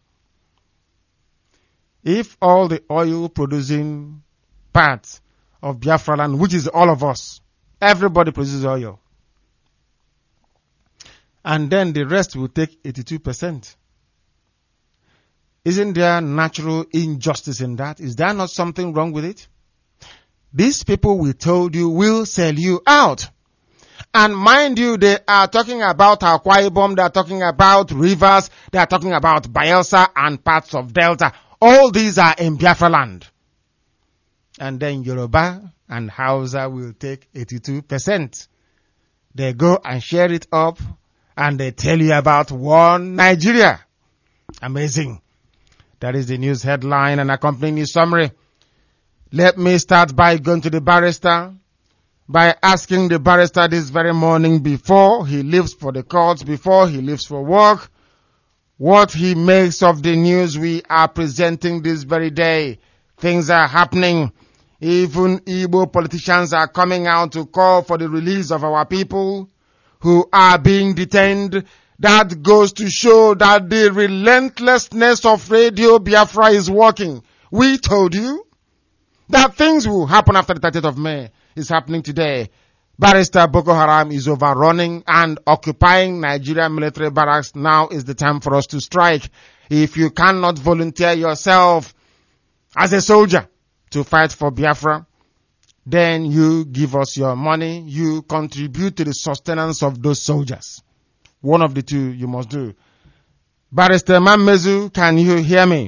If all the oil producing parts of Biafra land, which is all of us, everybody produces oil, and then the rest will take eighty-two percent. Isn't there natural injustice in that? Is there not something wrong with it? These people we told you will sell you out. And mind you, they are talking about Akwa Ibom, they are talking about rivers, they are talking about Bayelsa and parts of Delta. All these are in Biafra land. And then Yoruba and Hausa will take eighty-two percent. They go and share it up and they tell you about one Nigeria. Amazing. That is the news headline and accompanying news summary. Let me start by going to the barrister. by asking the barrister this very morning before he leaves for the court, before he leaves for work, what he makes of the news we are presenting this very day. Things are happening. Even Igbo politicians are coming out to call for the release of our people who are being detained. That goes to show that the relentlessness of Radio Biafra is working. We told you that things will happen after the thirtieth of May. It's happening today. Barrister Boko Haram is overrunning and occupying Nigerian military barracks. Now is the time for us to strike. If you cannot volunteer yourself as a soldier to fight for Biafra, then you give us your money. You contribute to the sustenance of those soldiers. One of the two you must do. Barrister Mamezu, can you hear me?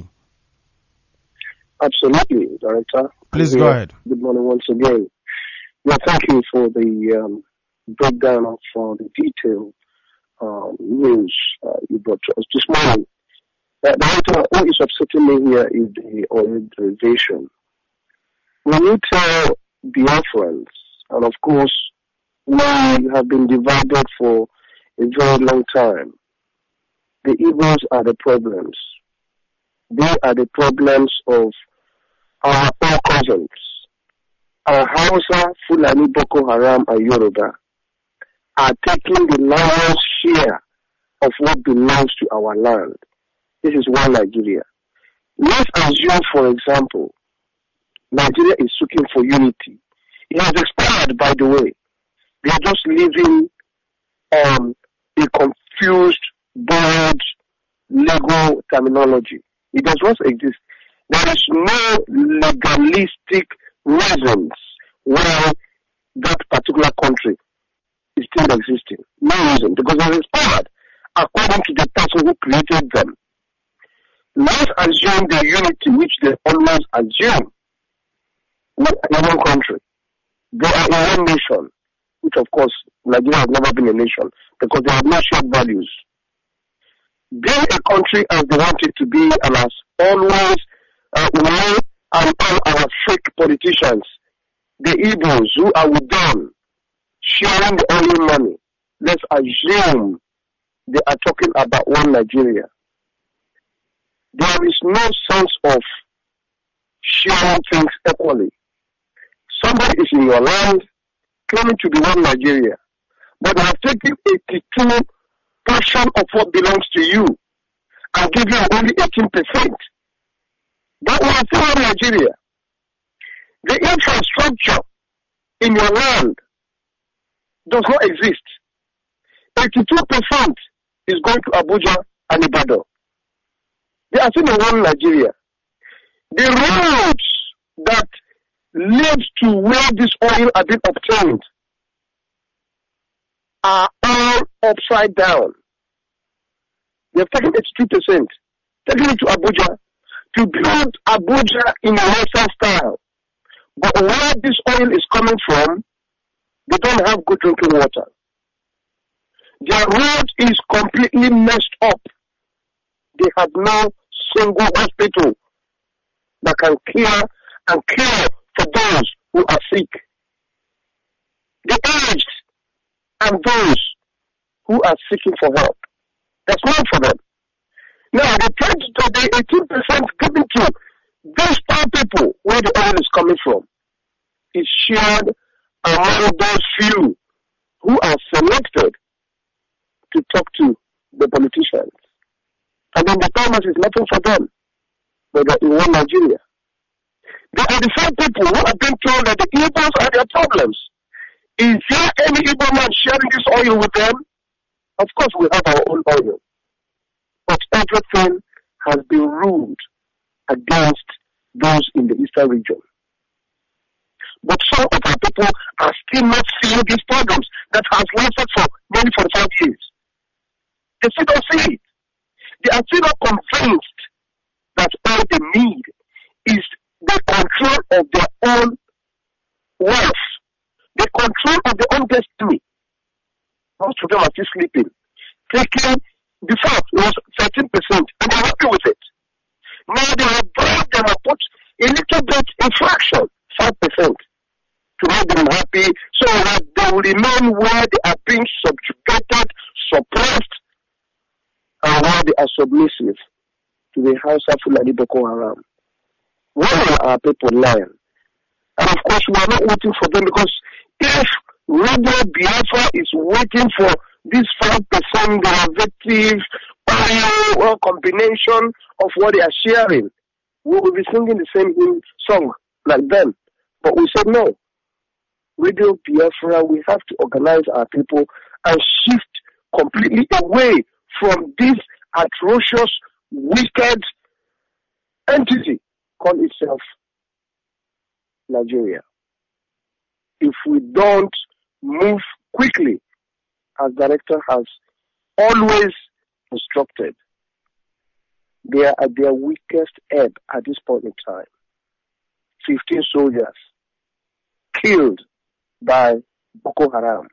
Absolutely, Director. Please go ahead. Good morning once again. Well, thank you for the um, breakdown of uh, the detailed um, news uh, you brought to us this morning. Uh, Director, what is upsetting me here is the oil derivation. We need to Biafrans, and of course, we have been divided for a very long time. The Igbos are the problems. They are the problems of our own cousins. Our Hausa, Fulani, Boko Haram, and Yoruba are taking the lion's share of what belongs to our land. This is one Nigeria. Let's assume, for example, Nigeria is seeking for unity. It has expired, by the way. We are just living on a confused, borrowed, legal terminology. It does not exist. There is no legalistic reasons why that particular country is still existing. No reason, because it has expired according to the person who created them. Let's assume the unity which they always assume. We are in one country. They are in one nation, which of course Nigeria has never been a nation because they have no shared values. Being a country as they want it to be, and as always, uh, we and all our fake politicians, the Igbos who are with them, sharing the oil money, let's assume they are talking about one Nigeria. There is no sense of sharing things equally. Somebody is in your land, claiming to be one Nigeria, but they have taken eighty-two percent of what belongs to you and give you only eighteen percent. That was still one Nigeria. The infrastructure in your land does not exist. eighty-two percent is going to Abuja and Ibadan. They are still in one Nigeria. The roads that lead to where this oil has been obtained are all upside down. They have taken eighty-two percent, taken it to Abuja, to build Abuja in a Western style. But where this oil is coming from, they don't have good drinking water. Their road is completely messed up. They have no single hospital that can cure and care for those who are sick. The aged and those who are seeking for help. That's not for them. Now, the twenty to the eighteen percent given to these poor people where the oil is coming from is shared among those few who are selected to talk to the politicians. And then the farmers is nothing for them, but they're in one Nigeria. They are the same people who have been told that the Igbos are their problems. Is there any Igbo man sharing this oil with them? Of course we have our own oil. But everything has been ruled against those in the eastern region. But some of our people are still not seeing these problems that has lasted for nearly forty-five years. They still don't see it. They are still not convinced that all they need is the control of their own wealth, the control of their own destiny. Most of them are still sleeping. Taking the fact it was thirteen percent and they're happy with it. Now they have brought them and put a little bit infraction, five percent. to make them happy so that they will remain where they are being subjugated, suppressed, and where they are submissive to the Hausa Fulani Boko Haram. What will our people learn? And of course, we are not waiting for them, because if Radio Biafra is waiting for this five percent derivative or combination of what they are sharing, we will be singing the same song like them. But we said no. Radio Biafra, we have to organize our people and shift completely away from this atrocious, wicked entity called itself Nigeria. If we don't move quickly, as director has always instructed, they are at their weakest ebb at this point in time. fifteen soldiers killed by Boko Haram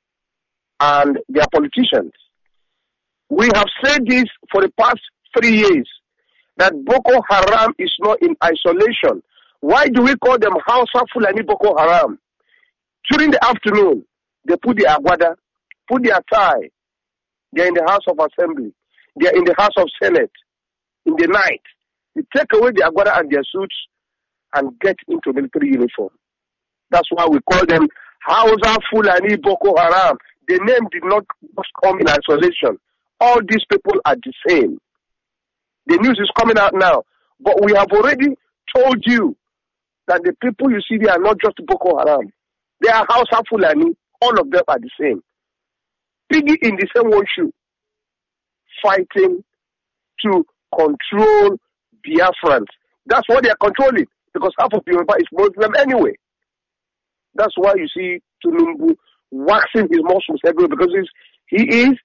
and their politicians. We have said this for the past three years, that Boko Haram is not in isolation. Why do we call them Hausa Fulani Boko Haram? During the afternoon, they put the agbada, put their tie. They're in the House of Assembly. They're in the House of Senate. In the night, they take away the agbada and their suits and get into military uniform. That's why we call them Hausa Fulani Boko Haram. The name did not just come in isolation. All these people are the same. The news is coming out now. But we have already told you that the people you see, they are not just Boko Haram. They are Hausa Fulani. All of them are the same. Piggy in the same one shoe. Fighting to control Biafrans. That's what they are controlling. Because half of Yoruba is Muslim anyway. That's why you see Tinubu waxing his Muslims everywhere, because he's, he is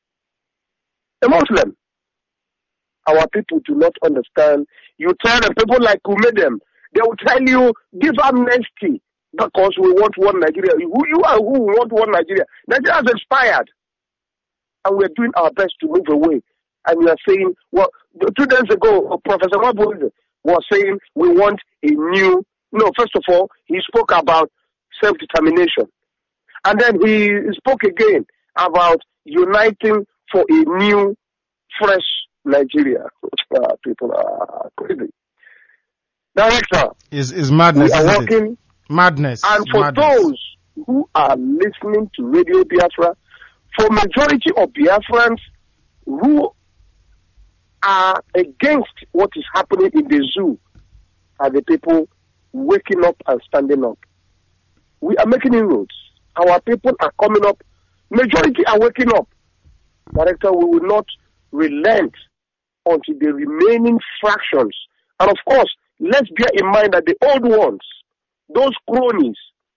a Muslim. Our people do not understand. You tell them, people like Umedem, they will tell you, give amnesty because we want one Nigeria. Who you are who want one Nigeria? Nigeria has expired. And we're doing our best to move away. And we are saying, well, two days ago, Professor Mabuze was saying we want a new, no, first of all, he spoke about self-determination. And then he spoke again about uniting for a new, fresh Nigeria. Uh, people are crazy. Director, is is madness. We are working. It? Madness. And for madness. those who are listening to Radio Biafra, for majority of Biafrans who are against what is happening in the zoo, are the people waking up and standing up. We are making inroads. Our people are coming up. Majority are waking up. Director, we will not relent until the remaining fractions. And of course, let's bear in mind that the old ones, those cronies,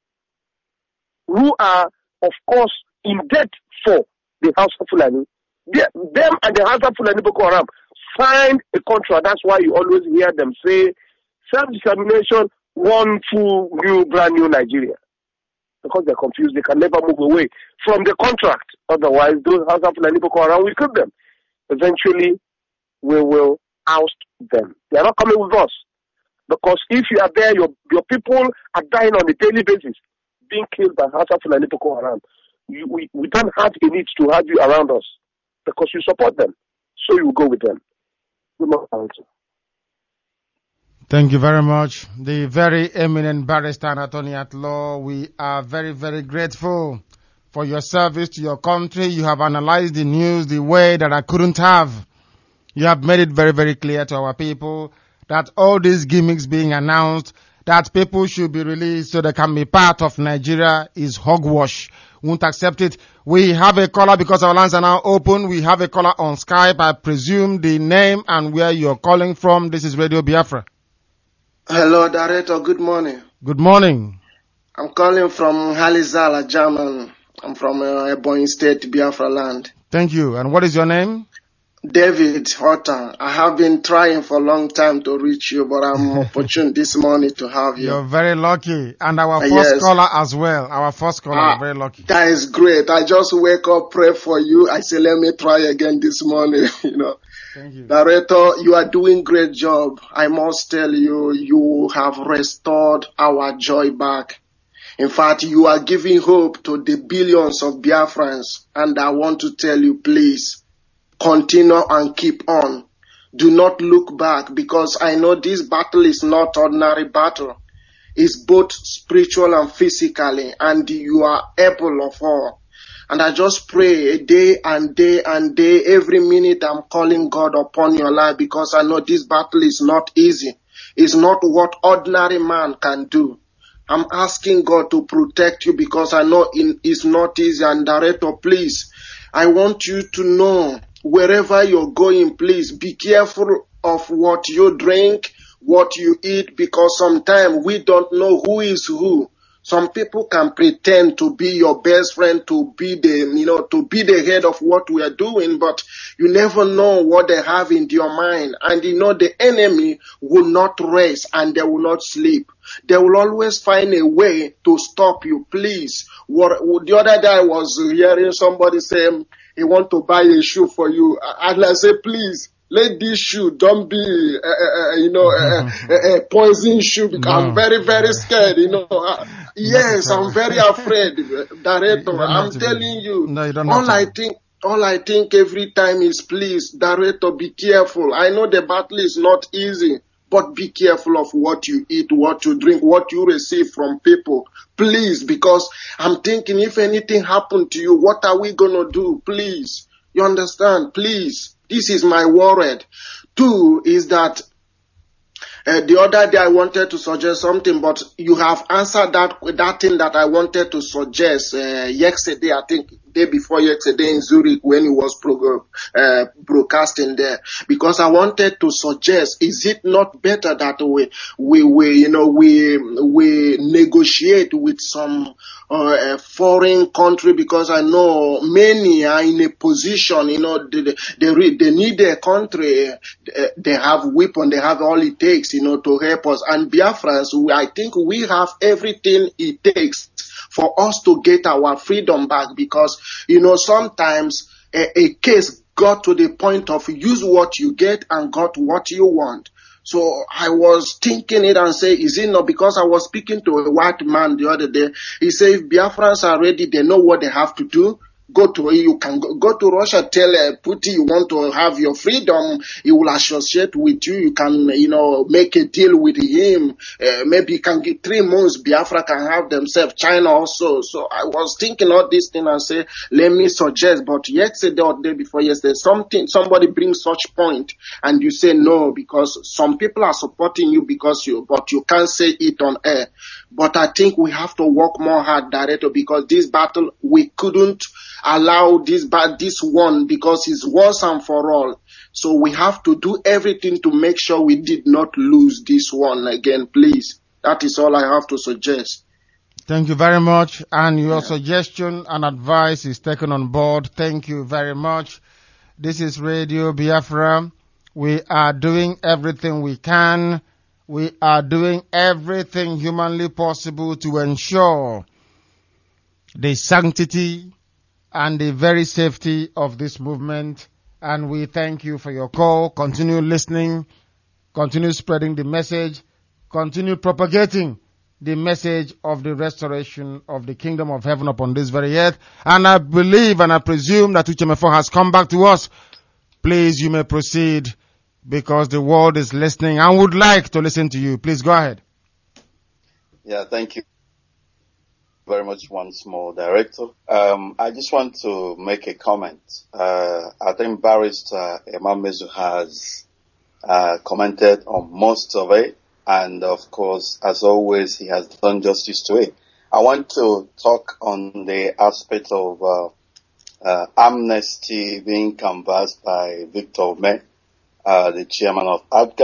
who are, of course, in debt for the House of Fulani, they, them and the House of Fulani Boko Haram signed a contract. That's why you always hear them say, self-determination, one full new, brand new Nigeria. Because they're confused, they can never move away from the contract. Otherwise, those House of Fulani Boko Haram will kill them. Eventually, we will oust them. They are not coming with us. Because if you are there, your your people are dying on a daily basis, being killed by Hausa Fulani Boko Haram. You, we, we don't have a need to have you around us because you support them. So you go with them. We must answer. Thank you very much. The very eminent barrister and attorney at law, we are very, very grateful for your service to your country. You have analyzed the news the way that I couldn't have. You have made it very, very clear to our people that all these gimmicks being announced, that people should be released so they can be part of Nigeria, is hogwash. Won't accept it. We have a caller because our lines are now open. We have a caller on Skype. I presume the name and where you're calling from. This is Radio Biafra. Hello, Director. Good morning. Good morning. I'm calling from Halizala, German. I'm from uh, Ebonyi State, Biafra land. Thank you. And what is your name? David Hotter. I have been trying for a long time to reach you, but I'm opportune this morning to have you. You're very lucky. And our Uh, first yes. caller as well. Our first caller, Ah, very lucky. That is great. I just wake up, pray for you. I say, let me try again this morning. You know, Thank you. Director, you are doing great job. I must tell you, you have restored our joy back In fact, you are giving hope to the billions of Biafrans. And I want to tell you, please, continue and keep on. Do not look back, because I know this battle is not ordinary battle. It's both spiritual and physically, and you are able of all. And I just pray day and day and day, every minute I'm calling God upon your life, because I know this battle is not easy. It's not what ordinary man can do. I'm asking God to protect you, because I know it's not easy. And Director, please, I want you to know, wherever you're going, please be careful of what you drink, what you eat, because sometimes we don't know who is who. Some people can pretend to be your best friend, to be the, you know, to be the head of what we are doing, but you never know what they have in your mind. And you know, the enemy will not rest and they will not sleep. They will always find a way to stop you. Please. What, the other day I was hearing somebody say he want to buy a shoe for you. And I say, please, let this shoe don't be, uh, uh, you know, a uh, uh, uh, poison shoe, because no. I'm very, very scared, you know. Uh, yes, I'm very afraid, Director. I'm telling be. you, no, you don't all I think, all I think every time is, please, Director, be careful. I know the battle is not easy, but be careful of what you eat, what you drink, what you receive from people. Please, because I'm thinking, if anything happened to you, what are we going to do? Please. You understand? Please. This is my word. Two is that uh, the other day I wanted to suggest something, but you have answered that that thing that I wanted to suggest uh, yesterday, I think day before yesterday in Zurich when he was pro- uh, broadcasting there, because I wanted to suggest, is it not better that we we we you know we we negotiate with some uh, a foreign country, because I know many are in a position, you know, they they, they need their country, they have weapon, they have all it takes, you know, to help us. And Biafrans, I think we have everything it takes for us to get our freedom back, because, you know, sometimes a, a case got to the point of use what you get and got what you want. So I was thinking it and say, is it not, because I was speaking to a white man the other day. He said, if Biafrans are ready, they know what they have to do. Go to, you can go, go to Russia, tell uh, Putin you want to have your freedom, he will associate with you, you can, you know, make a deal with him, uh, maybe you can get three months, Biafra can have themselves, China also. So I was thinking all this thing and say, let me suggest, but yesterday or day before yesterday, something, somebody brings such point and you say no, because some people are supporting you because you, but you can't say it on air. But I think we have to work more hard, Director, because this battle, we couldn't allow this bad this one, because it's once and for all. So we have to do everything to make sure we did not lose this one again, please. That is all I have to suggest. Thank you very much. And your yeah. suggestion and advice is taken on board. Thank you very much. This is Radio Biafra. We are doing everything we can. We are doing everything humanly possible to ensure the sanctity and the very safety of this movement. And we thank you for your call. Continue listening. Continue spreading the message. Continue propagating the message of the restoration of the kingdom of heaven upon this very earth. And I believe and I presume that Uche Mefo has come back to us. Please, you may proceed, because the world is listening and would like to listen to you. Please go ahead. Yeah, thank you very much once more, Director. Um, I just want to make a comment. Uh, I think Barrister Emamezu has uh, commented on most of it, and of course, as always, he has done justice to it. I want to talk on the aspect of uh, uh, amnesty being canvassed by Victor Omeh, Uh, the chairman of A D G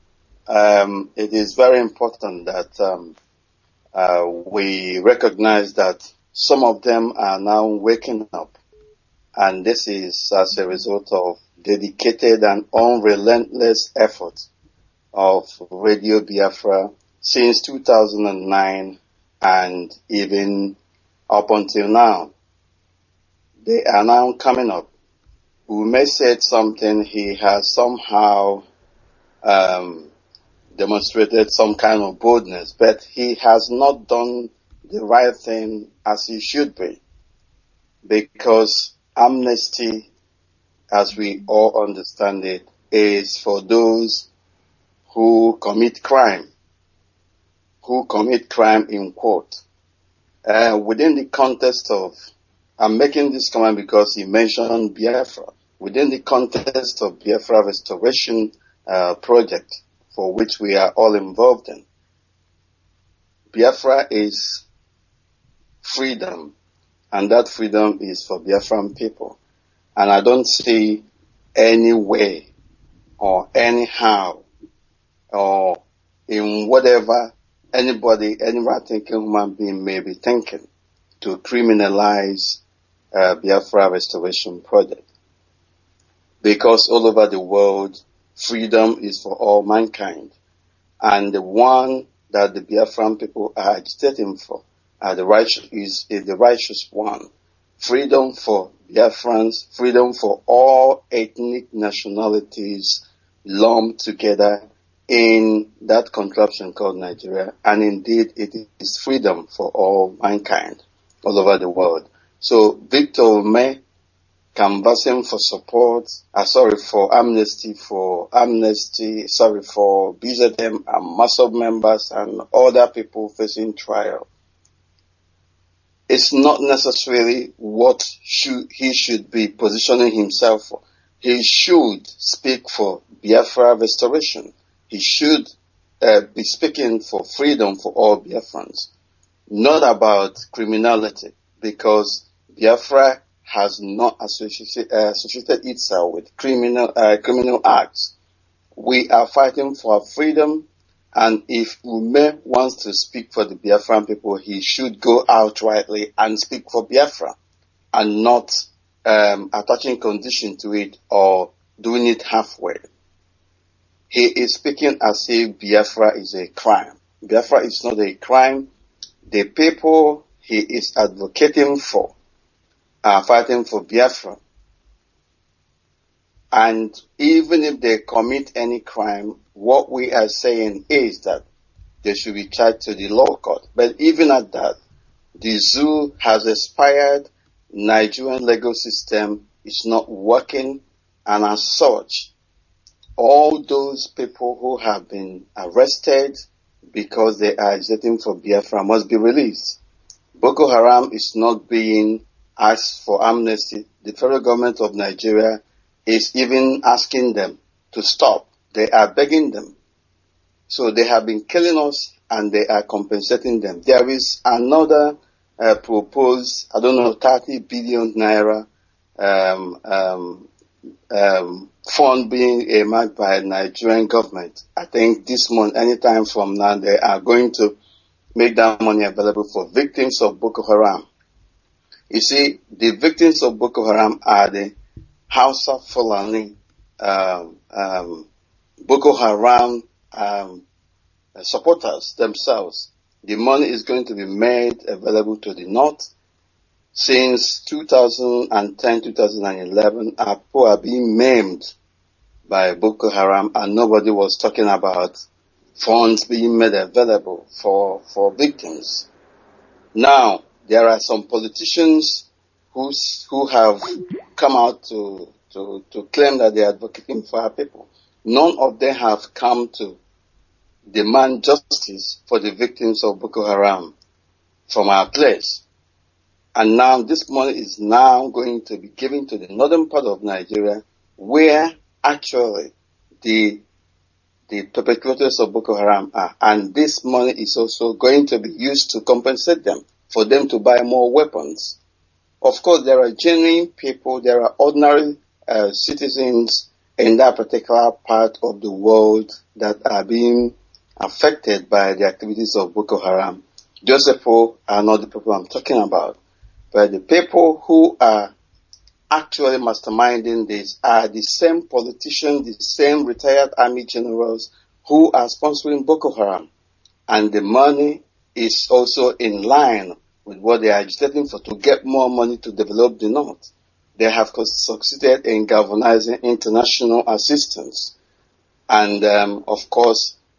A. Um, it is very important that um, uh, we recognize that some of them are now waking up, and this is as a result of dedicated and unrelentless effort of Radio Biafra since two thousand nine and even up until now. They are now coming up. Ume said something, he has somehow um, demonstrated some kind of boldness, but he has not done the right thing as it should be. Because amnesty, as we all understand it, is for those who commit crime, who commit crime in quote. Uh, within the context of, I'm making this comment because he mentioned Biafra. Within the context of Biafra Restoration uh, Project, for which we are all involved in, Biafra is freedom, and that freedom is for Biafran people. And I don't see any way or anyhow or in whatever anybody, any right-thinking human being may be thinking to criminalize uh, Biafra Restoration Project. Because all over the world, freedom is for all mankind. And the one that the Biafran people are agitating for uh, the righteous, is, is the righteous one. Freedom for Biafrans, freedom for all ethnic nationalities lumped together in that contraption called Nigeria. And indeed, it is freedom for all mankind all over the world. So Victor May canvassing for support, uh, sorry, for amnesty, for amnesty, sorry, for B Z M and MASSOB members and other people facing trial. It's not necessarily what should, he should be positioning himself for. He should speak for Biafra restoration. He should uh, be speaking for freedom for all Biafrans, not about criminality, because Biafra has not associated, uh, associated itself with criminal uh, criminal acts. We are fighting for our freedom, and if Ume wants to speak for the Biafran people, he should go outrightly and speak for Biafra, and not um, attaching condition to it or doing it halfway. He is speaking as if Biafra is a crime. Biafra is not a crime. The people he is advocating for are fighting for Biafra. And even if they commit any crime, what we are saying is that they should be charged to the law court. But even at that, the zoo has expired, Nigerian legal system is not working, and as such, all those people who have been arrested because they are agitating for Biafra must be released. Boko Haram is not being asked for amnesty. The federal government of Nigeria is even asking them to stop. They are begging them. So they have been killing us and they are compensating them. There is another uh, proposed, I don't know, thirty billion naira um, um, um, fund being earmarked by the Nigerian government. I think this month, anytime from now, they are going to make that money available for victims of Boko Haram. You see, the victims of Boko Haram are the Hausa Fulani, um, um, Boko Haram um, supporters themselves. The money is going to be made available to the North. Since two thousand ten, two thousand eleven, our people are being maimed by Boko Haram, and nobody was talking about funds being made available for, for victims. Now, there are some politicians who's, who have come out to, to, to claim that they are advocating for our people. None of them have come to demand justice for the victims of Boko Haram from our place. And now this money is now going to be given to the northern part of Nigeria, where actually the the perpetrators of Boko Haram are. And this money is also going to be used to compensate them, for them to buy more weapons. Of course, there are genuine people, there are ordinary uh, citizens in that particular part of the world that are being affected by the activities of Boko Haram. Those people are not the people I'm talking about. But the people who are actually masterminding this are the same politicians, the same retired army generals who are sponsoring Boko Haram. And the money is also in line with what they are agitating for, to get more money to develop the North. They have succeeded in galvanizing international assistance. And, um, of course,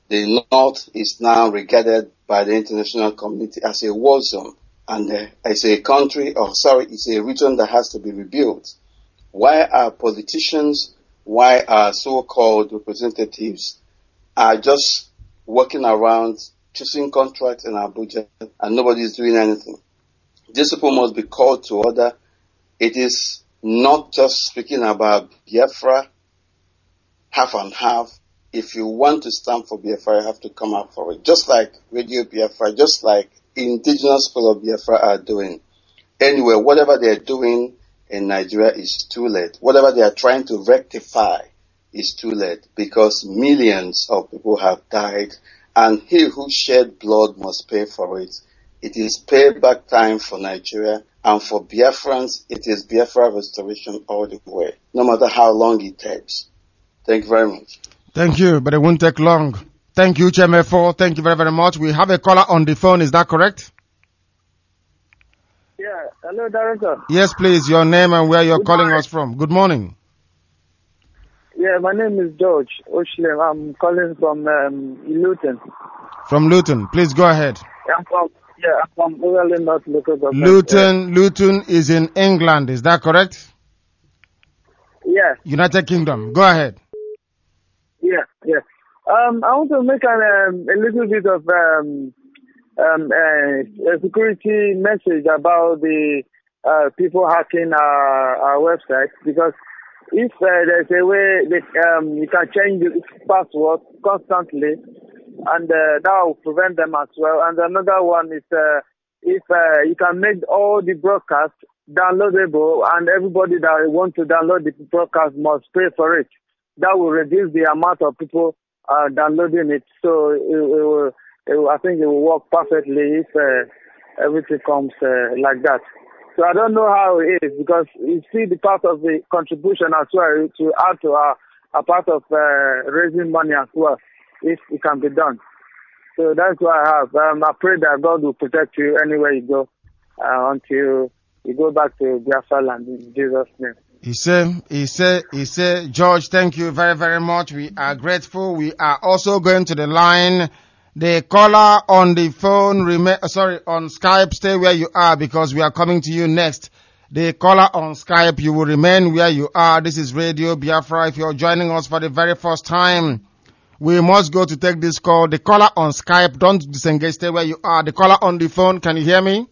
the North is now regarded by the international community as a war zone, and uh, it's a country, or sorry, it's a region that has to be rebuilt. Why our politicians, why our so-called representatives are just working around choosing contracts in Abuja and nobody is doing anything? These people must be called to order. It is not just speaking about Biafra, half and half. If you want to stand for Biafra, you have to come out for it. Just like Radio Biafra, just like indigenous people of Biafra are doing. Anyway, whatever they're doing in Nigeria is too late. Whatever they are trying to rectify is too late, because millions of people have died, and he who shed blood must pay for it. It is payback time for Nigeria, and for Biafrans, it is Biafra restoration all the way, no matter how long it takes. Thank you very much. Thank you, but it won't take long. Thank you, Chairman four. Thank you very, very much. We have a caller on the phone. Is that correct? Yeah. Hello, Director. Yes, please. Your name and where you're Good calling morning. us from. Good morning. Yeah, my name is George Oshlem. I'm calling from um, Luton. From Luton. Please go ahead. I'm from, yeah, I'm from Overland North Local Government. Luton, Luton is in England. Is that correct? Yeah, United Kingdom. Go ahead. yeah, yeah. Um, I want to make an, um, a little bit of um, um, uh, a security message about the uh, people hacking our, our website, because if uh, there's a way that um, you can change the password constantly, and uh, that will prevent them as well. And another one is uh, if uh, you can make all the broadcasts downloadable, and everybody that want to download the broadcast must pay for it. That will reduce the amount of people uh, downloading it. So it, it will, it will, I think it will work perfectly if uh, everything comes uh, like that. So I don't know how it is, because you see the part of the contribution as well to add to our, a part of uh, raising money as well, if it can be done. So that's what I have. Um, I pray that God will protect you anywhere you go uh, until you go back to Biafra land in Jesus' name. He said, he said, he said, George, thank you very, very much. We are grateful. We are also going to the line. The caller on the phone, remain, sorry, on Skype, stay where you are, because we are coming to you next. The caller on Skype, you will remain where you are. This is Radio Biafra. If you're joining us for the very first time, we must go to take this call. The caller on Skype, don't disengage, stay where you are. The caller on the phone, can you hear me?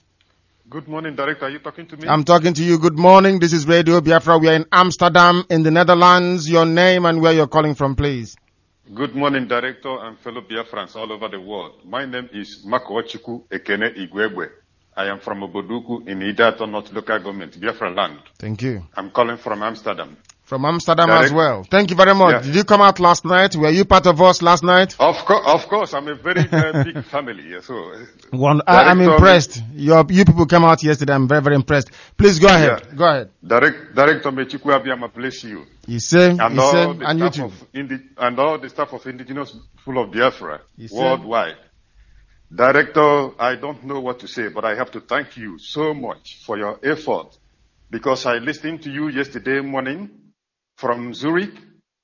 Good morning, Director. Are you talking to me? I'm talking to you. Good morning. This is Radio Biafra. We are in Amsterdam, in the Netherlands. Your name and where you're calling from, please. Good morning, Director and fellow Biafrans all over the world. My name is Makochiku Ekene Igwegwe. I am from Oboduku in Idato North Local Government, Biafra land. Thank you. I'm calling from Amsterdam. From Amsterdam Direct- as well. Thank you very much. Yeah. Did you come out last night? Were you part of us last night? Of course, of course, I'm a very uh, big family. Yeah, so, One, I, I'm Director- impressed. Your, you people came out yesterday. I'm very, very impressed. Please go ahead. Yeah. Go ahead. Direct, Director Mechiku Abiyama bless you. You say, And you all, say, the and you staff too. of indi- and all the staff of Indigenous People of Biafra You say- worldwide. Director, I don't know what to say, but I have to thank you so much for your effort, because I listened to you yesterday morning from Zurich,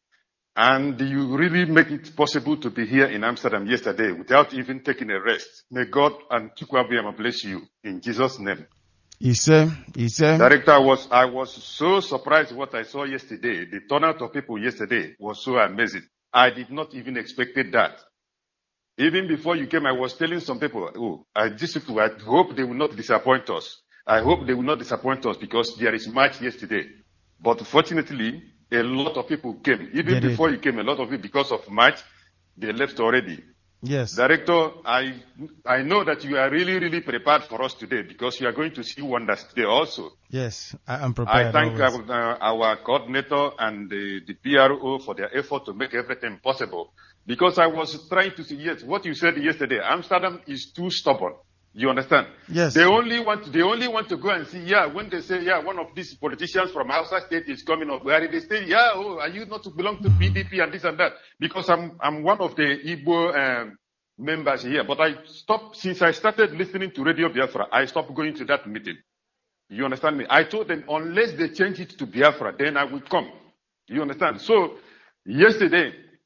and you really make it possible to be here in Amsterdam yesterday without even taking a rest. May God and Chukwabiyama bless you in Jesus' name. You say, you say, Director, I was, I was so surprised what I saw yesterday. The turnout of people yesterday was so amazing. I did not even expected that. Even before you came, I was telling some people, oh, I, these people, I hope they will not disappoint us. I hope they will not disappoint us, because there is match yesterday. But fortunately, a lot of people came. Even They did. before you came, a lot of it, because of match, they left already. yes. Director, I I know that you are really, really prepared for us today, because you are going to see wonders today also. Yes, I am I prepared. thank always. our, uh, our coordinator and the, the P R O for their effort to make everything possible. Because I was trying to see, yes, what you said yesterday, Amsterdam is too stubborn. You understand? Yes. They only want, they only want to go and see, yeah, when they say, yeah, one of these politicians from outside state is coming up, where they say, yeah, oh, are you not to belong to P D P and this and that? Because I'm, I'm one of the Igbo, um, members here, but I stopped, since I started listening to Radio Biafra, I stopped going to that meeting. You understand me? I told them, unless they change it to Biafra, then I will come. You understand? So, yesterday,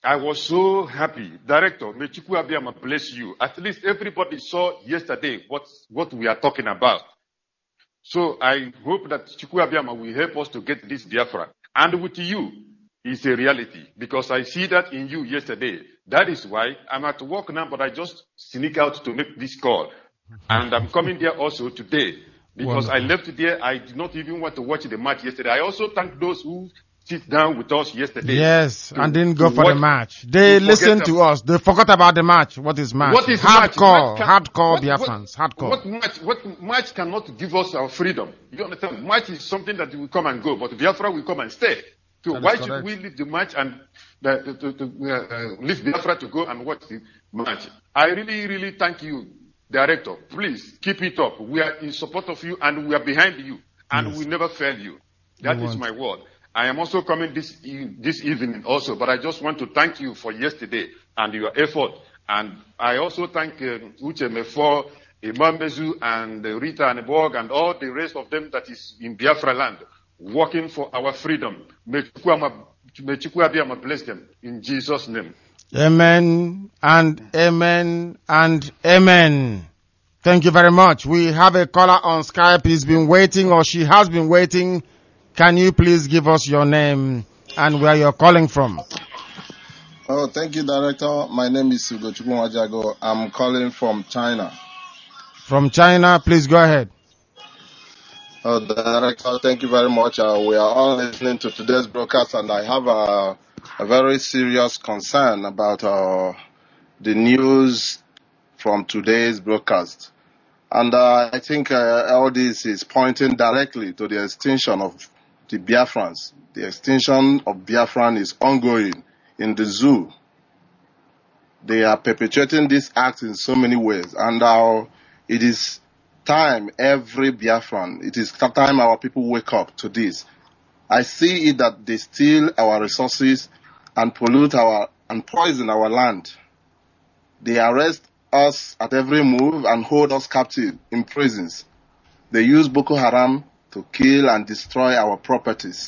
I was so happy. Director, may Chukwu Abiyama bless you. At least everybody saw yesterday what, what we are talking about. So I hope that Chukwu Abiyama will help us to get this Biafra. And with you, it's a reality. Because I see that in you yesterday. That is why I'm at work now, but I just sneak out to make this call. And I'm coming there also today. Because Wonderful. I left there, I did not even want to watch the match yesterday. I also thank those who sit down with us yesterday. Yes, to, and didn't go for watch, the match. They listened to us. They forgot about the match. What is match? What is hardcore, match? Match can, hardcore what, Biafrans. What, hardcore. What match? What match cannot give us our freedom? You understand? Match is something that will come and go, but Biafra will come and stay. So why should we leave the match and uh, to, to, to, uh, leave Biafra to go and watch the match? I really, really thank you, Director. Please keep it up. We are in support of you and we are behind you, and yes. we never fail you. That you is want. my word. I am also coming this e- this evening also, but I just want to thank you for yesterday and your effort. And I also thank uh, Uche Mefo, Imam Bezu, and uh, Rita Aneborg, and all the rest of them that is in Biafra land, working for our freedom. May Chukwu Abiyama bless them in Jesus' name. Amen and amen and amen. Thank you very much. We have a caller on Skype. He's been waiting, or she has been waiting. Can you please give us your name and where you're calling from? Oh, thank you, Director. My name is Ugochukwu Wajago. I'm calling from China. From China, please go ahead. Oh, Director, thank you very much. Uh, we are all listening to today's broadcast, and I have a, a very serious concern about uh, the news from today's broadcast. And uh, I think uh, all this is pointing directly to the extinction of the Biafrans. The extinction of Biafran is ongoing in the zoo. They are perpetuating this act in so many ways, and uh, it is time every Biafran, it is time our people wake up to this. I see it that they steal our resources and pollute our and poison our land. They arrest us at every move and hold us captive in prisons. They use Boko Haram to kill and destroy our properties.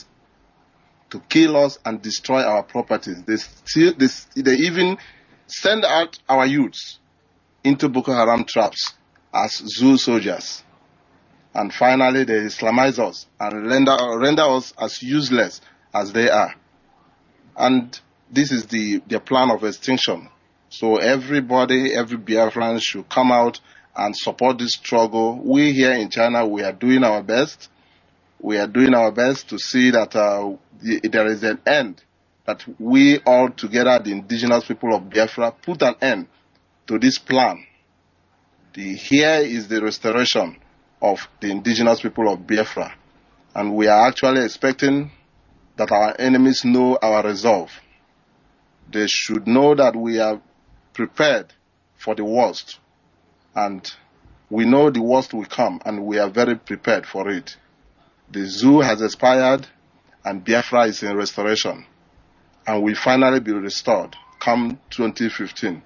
To kill us and destroy our properties. They, still, they, they even send out our youths into Boko Haram traps as zoo soldiers. And finally, they Islamize us and render, render us as useless as they are. And this is the, the plan of extinction. So everybody, every Biafran should come out and support this struggle. We here in China, we are doing our best. We are doing our best to see that uh, the, there is an end, that we all together, the indigenous people of Biafra, put an end to this plan. The, here is the restoration of the indigenous people of Biafra. And we are actually expecting that our enemies know our resolve. They should know that we are prepared for the worst. And we know the worst will come, and we are very prepared for it. The zoo has expired, and Biafra is in restoration, and will finally be restored come twenty fifteen.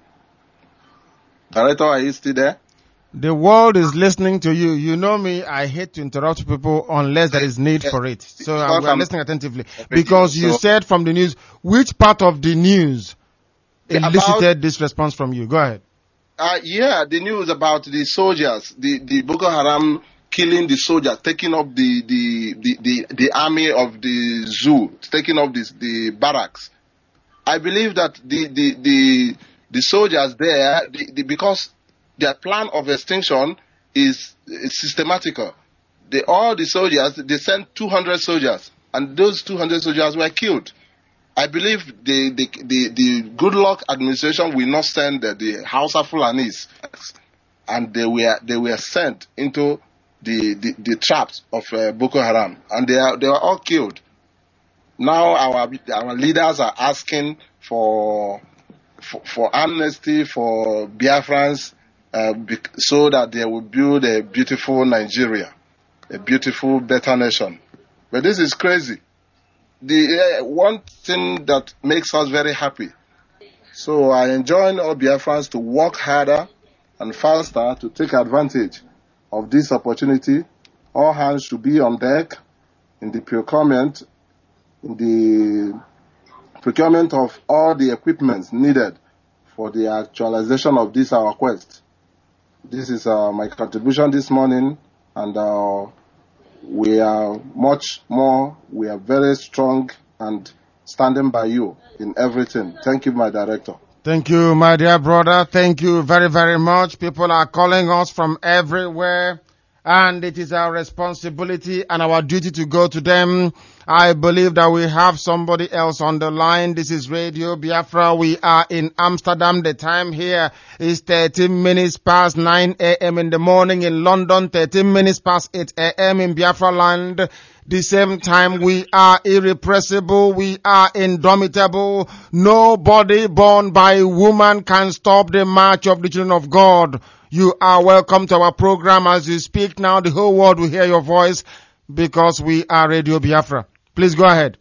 Director, are you still there? The world is listening to you. You know me, I hate to interrupt people unless there is need for it. So uh, we are listening attentively. Because you said from the news, which part of the news elicited about, this response from you? Go ahead. Uh, yeah, the news about the soldiers, the, the Boko Haram killing the soldiers, taking up the, the, the, the, the army of the zoo, taking up this, the barracks. I believe that the, the, the, the soldiers there, the, the, because their plan of extinction is, is systematical. They, all the soldiers, they sent two hundred soldiers, and those two hundred soldiers were killed. I believe the, the, the, the Goodluck administration will not send the, the Hausa Fulanis, and they were, they were sent into the, the, the traps of uh, Boko Haram, and they are, they were all killed. Now our, our leaders are asking for, for, for amnesty for Biafrans, uh, so that they will build a beautiful Nigeria, a beautiful, better nation. But this is crazy. The uh, one thing that makes us very happy. So I enjoin all Biafrans to work harder and faster to take advantage of this opportunity. All hands should be on deck in the procurement, in the procurement of all the equipment needed for the actualization of this our quest. This is uh, my contribution this morning, and uh, we are much more, we are very strong and standing by you in everything. Thank you, my director. Thank you, my dear brother. Thank you very, very much. People are calling us from everywhere, and it is our responsibility and our duty to go to them. I believe that we have somebody else on the line. This is Radio Biafra. We are in Amsterdam. The time here is thirteen minutes past nine a.m. in the morning. In London, thirteen minutes past eight a.m. in Biafra land. The same time, we are irrepressible, we are indomitable. Nobody born by a woman can stop the march of the children of God. You are welcome to our program. As you speak now, the whole world will hear your voice because we are Radio Biafra. Please go ahead.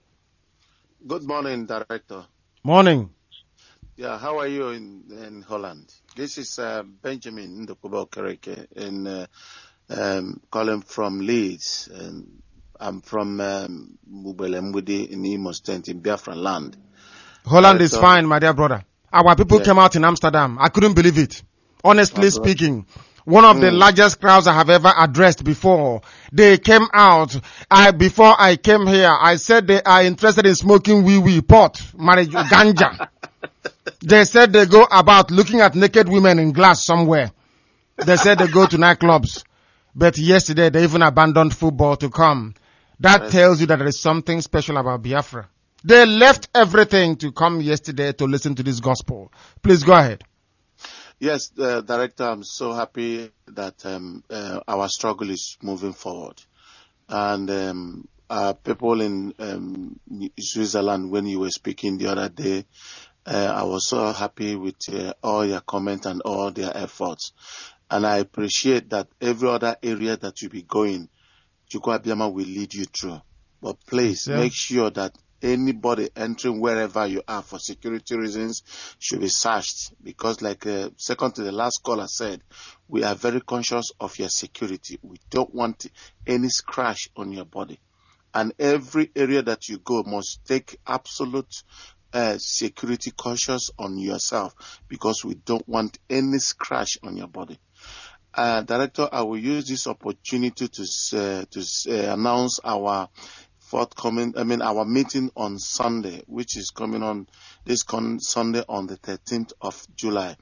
Good morning, Director. Morning. Yeah, how are you in, in Holland? This is uh, Benjamin Ndokubo Kereke in uh, um, calling from Leeds. And I'm from um, Mubelembudi in Imo State in Biafra land. Holland uh, is so, fine, my dear brother. Our people yes. came out in Amsterdam. I couldn't believe it. Honestly Oh, speaking, one of mm. the largest crowds I have ever addressed before. They came out. I, before I came here, I said they are interested in smoking wee wee pot, marriage, ganja. They said they go about looking at naked women in glass somewhere. They said they go to nightclubs. But yesterday they even abandoned football to come. That yes. tells you that there is something special about Biafra. They left everything to come yesterday to listen to this gospel. Please go ahead. Yes, uh, Director, I'm so happy that um, uh, our struggle is moving forward. And um, uh, people in um, Switzerland, when you were speaking the other day, uh, I was so happy with uh, all your comments and all their efforts. And I appreciate that every other area that you be going, Chukwu Abiyama will lead you through. But please yes, make sure that anybody entering wherever you are for security reasons should be searched, because like uh, second to the last caller said, we are very conscious of your security. We don't want any scratch on your body, and every area that you go must take absolute uh, security cautious on yourself, because we don't want any scratch on your body. Uh, Director, I will use this opportunity to uh, to uh, announce our forthcoming, I mean, our meeting on Sunday, which is coming on this con- Sunday on the thirteenth of July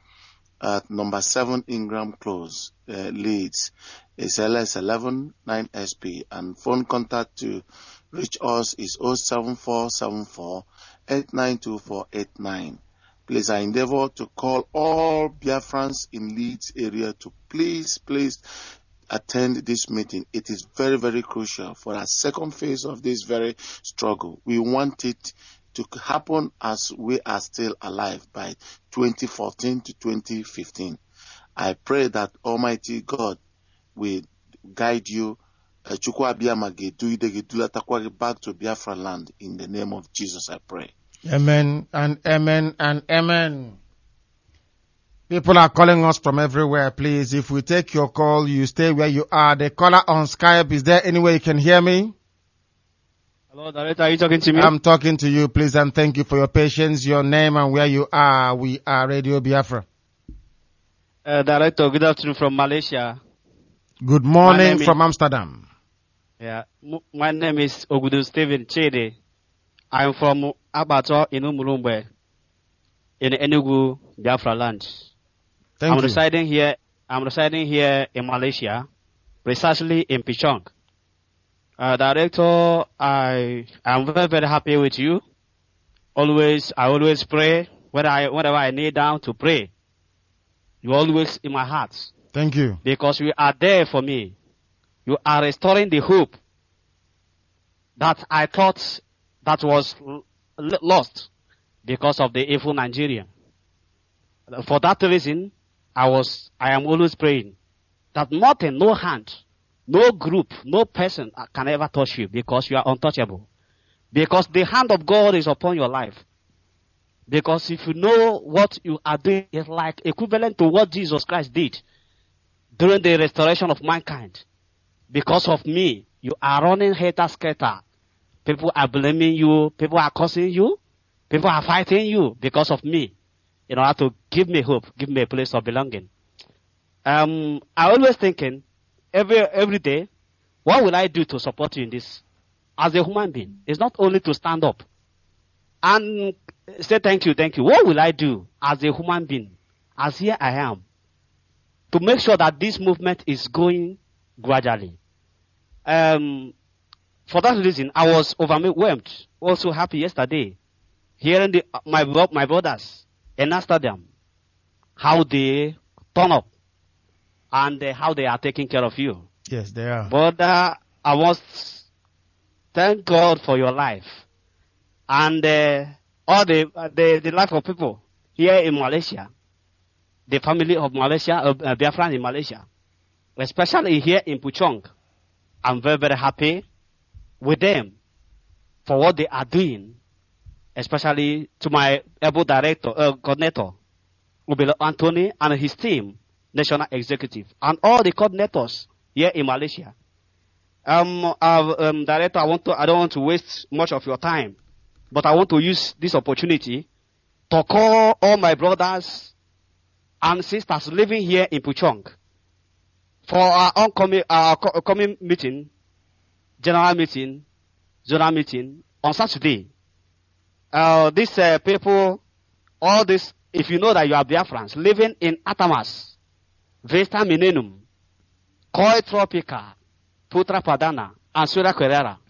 at number seven Ingram Close, uh, Leeds. It's L S eleven nine S P, and phone contact to reach us is oh seven four seven four eight nine two four eight nine. Please, I endeavor to call all Biafrans in Leeds area to please, please attend this meeting. It is very, very crucial for our second phase of this very struggle. We want it to happen as we are still alive by twenty fourteen to twenty fifteen. I pray that Almighty God will guide you. Chukwu Abiyama gedu back to Biafra land in the name of Jesus, I pray. Amen and amen and amen. People are calling us from everywhere. Please, if we take your call, you stay where you are. The caller on Skype, is there any way you can hear me? Hello, Director, are you talking to me? I'm talking to you, please, and thank you for your patience, your name, and where you are. We are Radio Biafra. Uh, Director, good afternoon from Malaysia. Good morning from is, Amsterdam. Yeah, my name is Ogudu Stephen Chede. I'm from Abato in Umurumbe, in Enugu, Biafra land. Thank I'm you. residing here. I'm residing here in Malaysia, precisely in Pichong. Uh, Director, I am very very happy with you. Always, I always pray. Whenever I, whenever I kneel down to pray, you're always in my heart. Thank you. Because you are there for me. You are restoring the hope that I thought that was lost because of the evil Nigeria. For that reason, I was, I am always praying that nothing, no hand, no group, no person can ever touch you, because you are untouchable. Because the hand of God is upon your life. Because if you know what you are doing is like equivalent to what Jesus Christ did during the restoration of mankind. Because of me, you are running hater scatter. People are blaming you. People are cursing you. People are fighting you because of me in order to give me hope, give me a place of belonging. Um, I always thinking every every day, what will I do to support you in this? As a human being, it's not only to stand up and say thank you, thank you. What will I do as a human being, as here I am, to make sure that this movement is going gradually? Um, for that reason, I was overwhelmed, also happy yesterday, hearing the, my my brothers in Amsterdam, how they turn up and uh, how they are taking care of you. Yes, they are. But uh, I must thank God for your life and uh, all the, uh, the the life of people here in Malaysia, the family of Malaysia, uh, uh, Biafran in Malaysia, especially here in Puchong. I'm very, very happy with them for what they are doing, especially to my able director, uh, coordinator, Ubilo Anthony, and his team, National Executive, and all the coordinators here in Malaysia. Um, uh, um, Director, I want to, I don't want to waste much of your time, but I want to use this opportunity to call all my brothers and sisters living here in Puchong for our oncoming, our coming meeting, general meeting, zonal meeting on Saturday. Uh, these uh, people, all this, if you know that you are Biafrans living in Atamas, Vesta Minenum, Koi Tropica, Putra Padana, and Sura Carrera,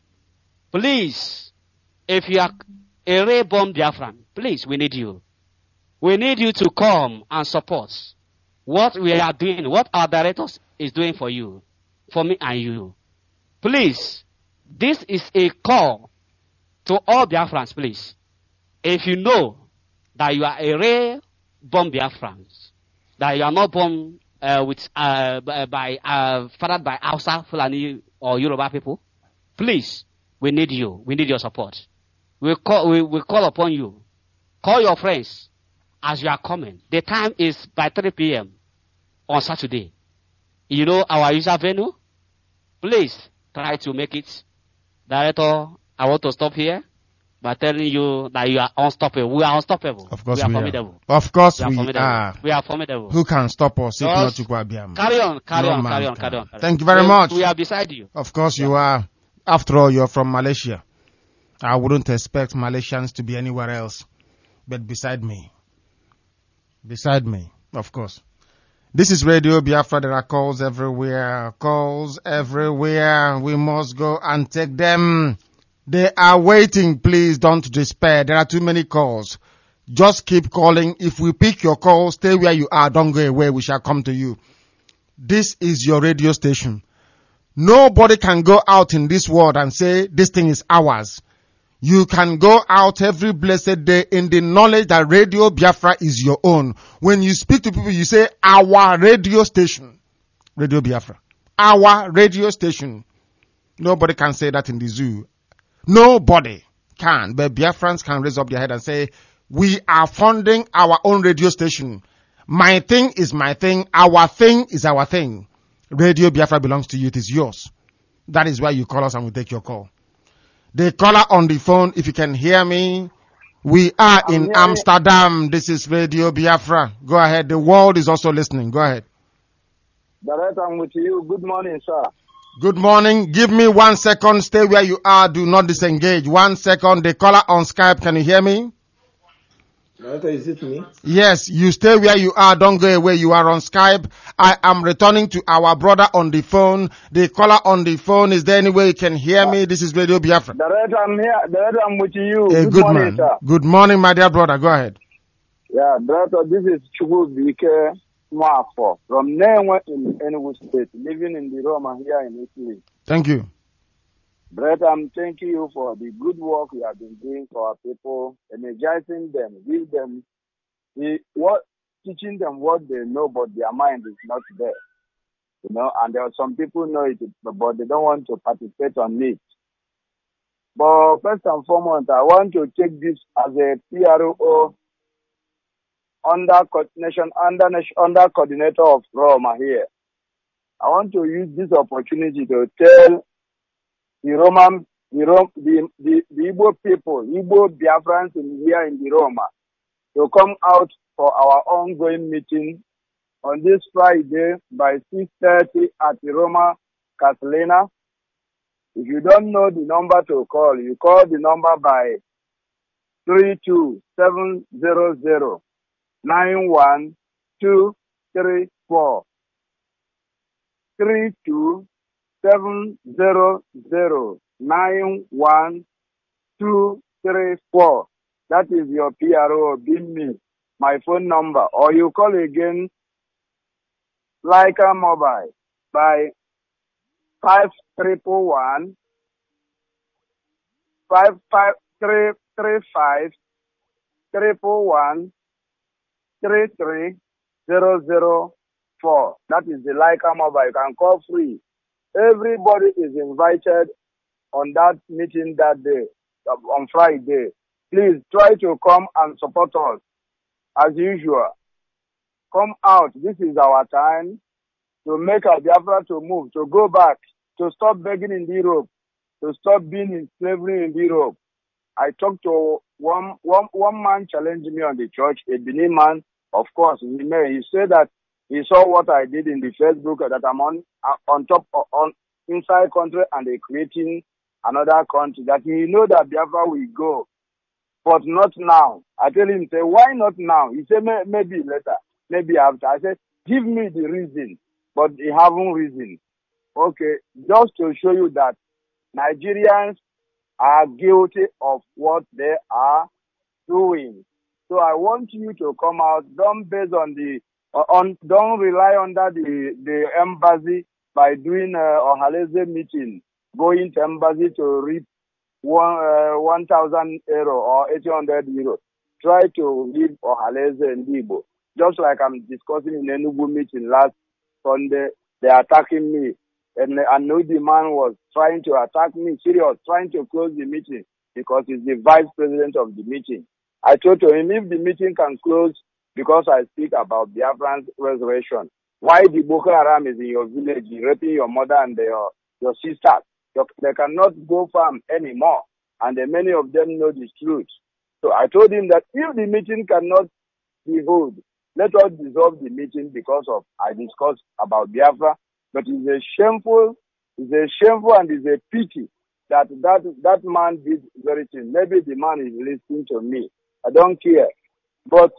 please, if you are a reborn Biafran, please, we need you. We need you to come and support what we are doing, what our directors is doing for you, for me and you. Please, this is a call to all Biafrans, please. If you know that you are a reborn Biafrans, that you are not born uh, with uh, by uh, fathered by Hausa, Fulani, or Yoruba people, please, we need you. We need your support. We call, we, we call upon you. Call your friends as you are coming. The time is by three p.m. on Saturday. You know our user venue? Please try to make it. Director, I want to stop here by telling you that you are unstoppable. We are unstoppable. Of course we are we formidable. Are. Of course we are. We Formidable. are. We are formidable. Who can stop us if not Just Chukwabiam? Carry on, carry No on, man carry on, can. carry on, carry on. Thank you very we, much. We are beside you. Of course yeah. you are. After all, you're from Malaysia. I wouldn't expect Malaysians to be anywhere else but beside me. Beside me, of course. This is Radio Biafra. There are calls everywhere. Calls everywhere. We must go and take them. They are waiting. Please don't despair. There are too many calls. Just keep calling. If we pick your call, stay where you are. Don't go away. We shall come to you. This is your radio station. Nobody can go out in this world and say this thing is ours. You can go out every blessed day in the knowledge that Radio Biafra is your own. When you speak to people, you say, our radio station. Radio Biafra. Our radio station. Nobody can say that in the zoo. Nobody can. But Biafrans can raise up their head and say, we are funding our own radio station. My thing is my thing. Our thing is our thing. Radio Biafra belongs to you. It is yours. That is why you call us and we take your call. The caller on the phone, if you can hear me, we are I'm in hearing. Amsterdam. This is Radio Biafra. Go ahead. The world is also listening. Go ahead. Director, I'm with you. Good morning, sir. Good morning. Give me one second. Stay where you are. Do not disengage. One second. The caller on Skype. Can you hear me? Director, is it me? Yes, you stay where you are. Don't go away. You are on Skype. I am returning to our brother on the phone. The caller on the phone. Is there any way you can hear me? This is Radio Biafra. Director, I'm here. Director, I'm with you. A good, good morning, man. sir. Good morning, my dear brother. Go ahead. Yeah, Director, this is Chukwu Mwafo from Nenwe in Enugu State, living in the Roma here in Italy. Thank you. Brother, I'm thanking you for the good work you have been doing for our people, energizing them, give them the what, teaching them what they know, but their mind is not there. You know, and there are some people know it, but they don't want to participate on it. But first and foremost, I want to take this as a P R O under coordination, under under coordinator of Roma here. I want to use this opportunity to tell the Roman the, Rom- the, the, the Igbo people, Igbo Biafrans in here in the Roma, to come out for our ongoing meeting on this Friday by six thirty at the Roma Castellana. If you don't know the number to call, you call the number by three two seven zero zero nine one two three four. three two seven zero zero nine one two three four. That is your P R O, being me, my phone number. Or you call again, Leica Mobile, by five triple one five five three three five triple one three three zero zero four. That is the Leica Mobile. You can call free. Everybody is invited on that meeting that day, on Friday. Please try to come and support us as usual. Come out. This is our time to make our Biafra to move, to go back, to stop begging in Europe, to stop being in slavery in Europe. I talked to one, one, one man challenged me on the church, a Benin man, of course. He, may, he said that he saw what I did in the Facebook, that I'm on, on top, of, on inside country, and they creating another country, that he know that Biafra will go, but not now. I tell him, say, why not now? He said, maybe later, maybe after. I said, give me the reason, but he haven't reason. Okay, just to show you that Nigerians are guilty of what they are doing. So I want you to come out. Don't base on the on. Don't rely under the the embassy by doing a Ohaleze meeting, going to embassy to reap one uh, one thousand euro or eight hundred euro. Try to leave Ohaleze and Igbo. Just like I'm discussing in Enugu meeting last Sunday, they are attacking me. And I know the man was trying to attack me, serious, trying to close the meeting because he's the vice president of the meeting. I told him if the meeting can close because I speak about Biafran's resurrection, why the Boko Haram is in your village, raping your mother and your, your sisters? They cannot go farm anymore, and many of them know the truth. So I told him that if the meeting cannot be held, let us dissolve the meeting because of I discussed about Biafra. But it's a shameful, it's a shameful and it's a pity that that, that man did very thing. Maybe the man is listening to me. I don't care. But,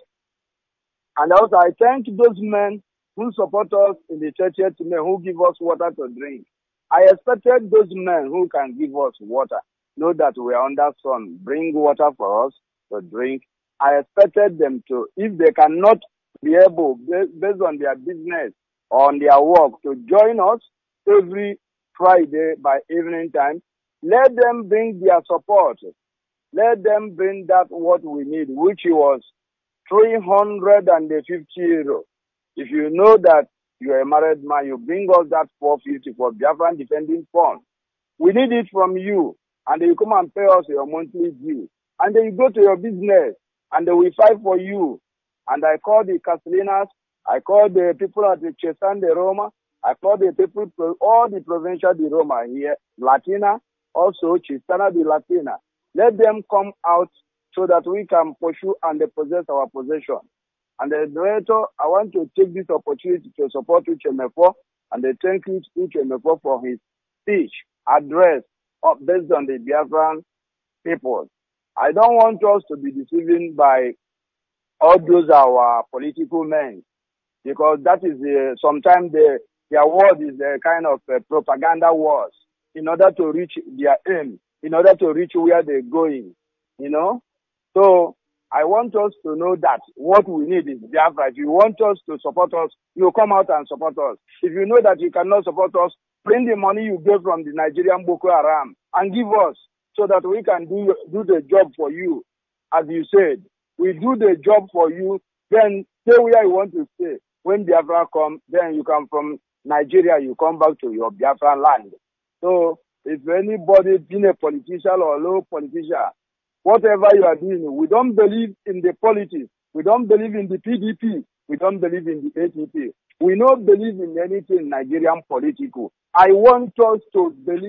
and also I thank those men who support us in the church here today, who give us water to drink. I expected those men who can give us water, know that we are under sun, bring water for us to drink. I expected them to, if they cannot be able, based on their business, on their work, to join us every Friday by evening time, let them bring their support. Let them bring that what we need, which was three hundred fifty euro. If you know that you are a married man, you bring us that four hundred fifty for Biafran Defending Fund. We need it from you, and then you come and pay us your monthly due. And then you go to your business, and then we fight for you. And I call the Castellanas, I call the people at the Chesan de Roma. I call the people, all the provincial de Roma here, Latina, also Chistana de Latina. Let them come out so that we can pursue and possess our possession. And the director, I want to take this opportunity to support Uchemefo and I thank Uchemefo for his speech, address, based on the Biafran people. I don't want us to be deceived by all those our political men, because that is uh, sometimes the, their word is a kind of uh, propaganda wars in order to reach their aim, in order to reach where they're going, you know. So I want us to know that what we need is Biafra. If you want us to support us, you come out and support us. If you know that you cannot support us, bring the money you get from the Nigerian Boko Haram and give us so that we can do, do the job for you. As you said, we do the job for you, then stay where you want to stay. When Biafra come, then you come from Nigeria, you come back to your Biafra land. So if anybody being a politician or low politician, whatever you are doing, we don't believe in the politics. We don't believe in the P D P. We don't believe in the A T P. We don't believe in anything Nigerian political. I want us to believe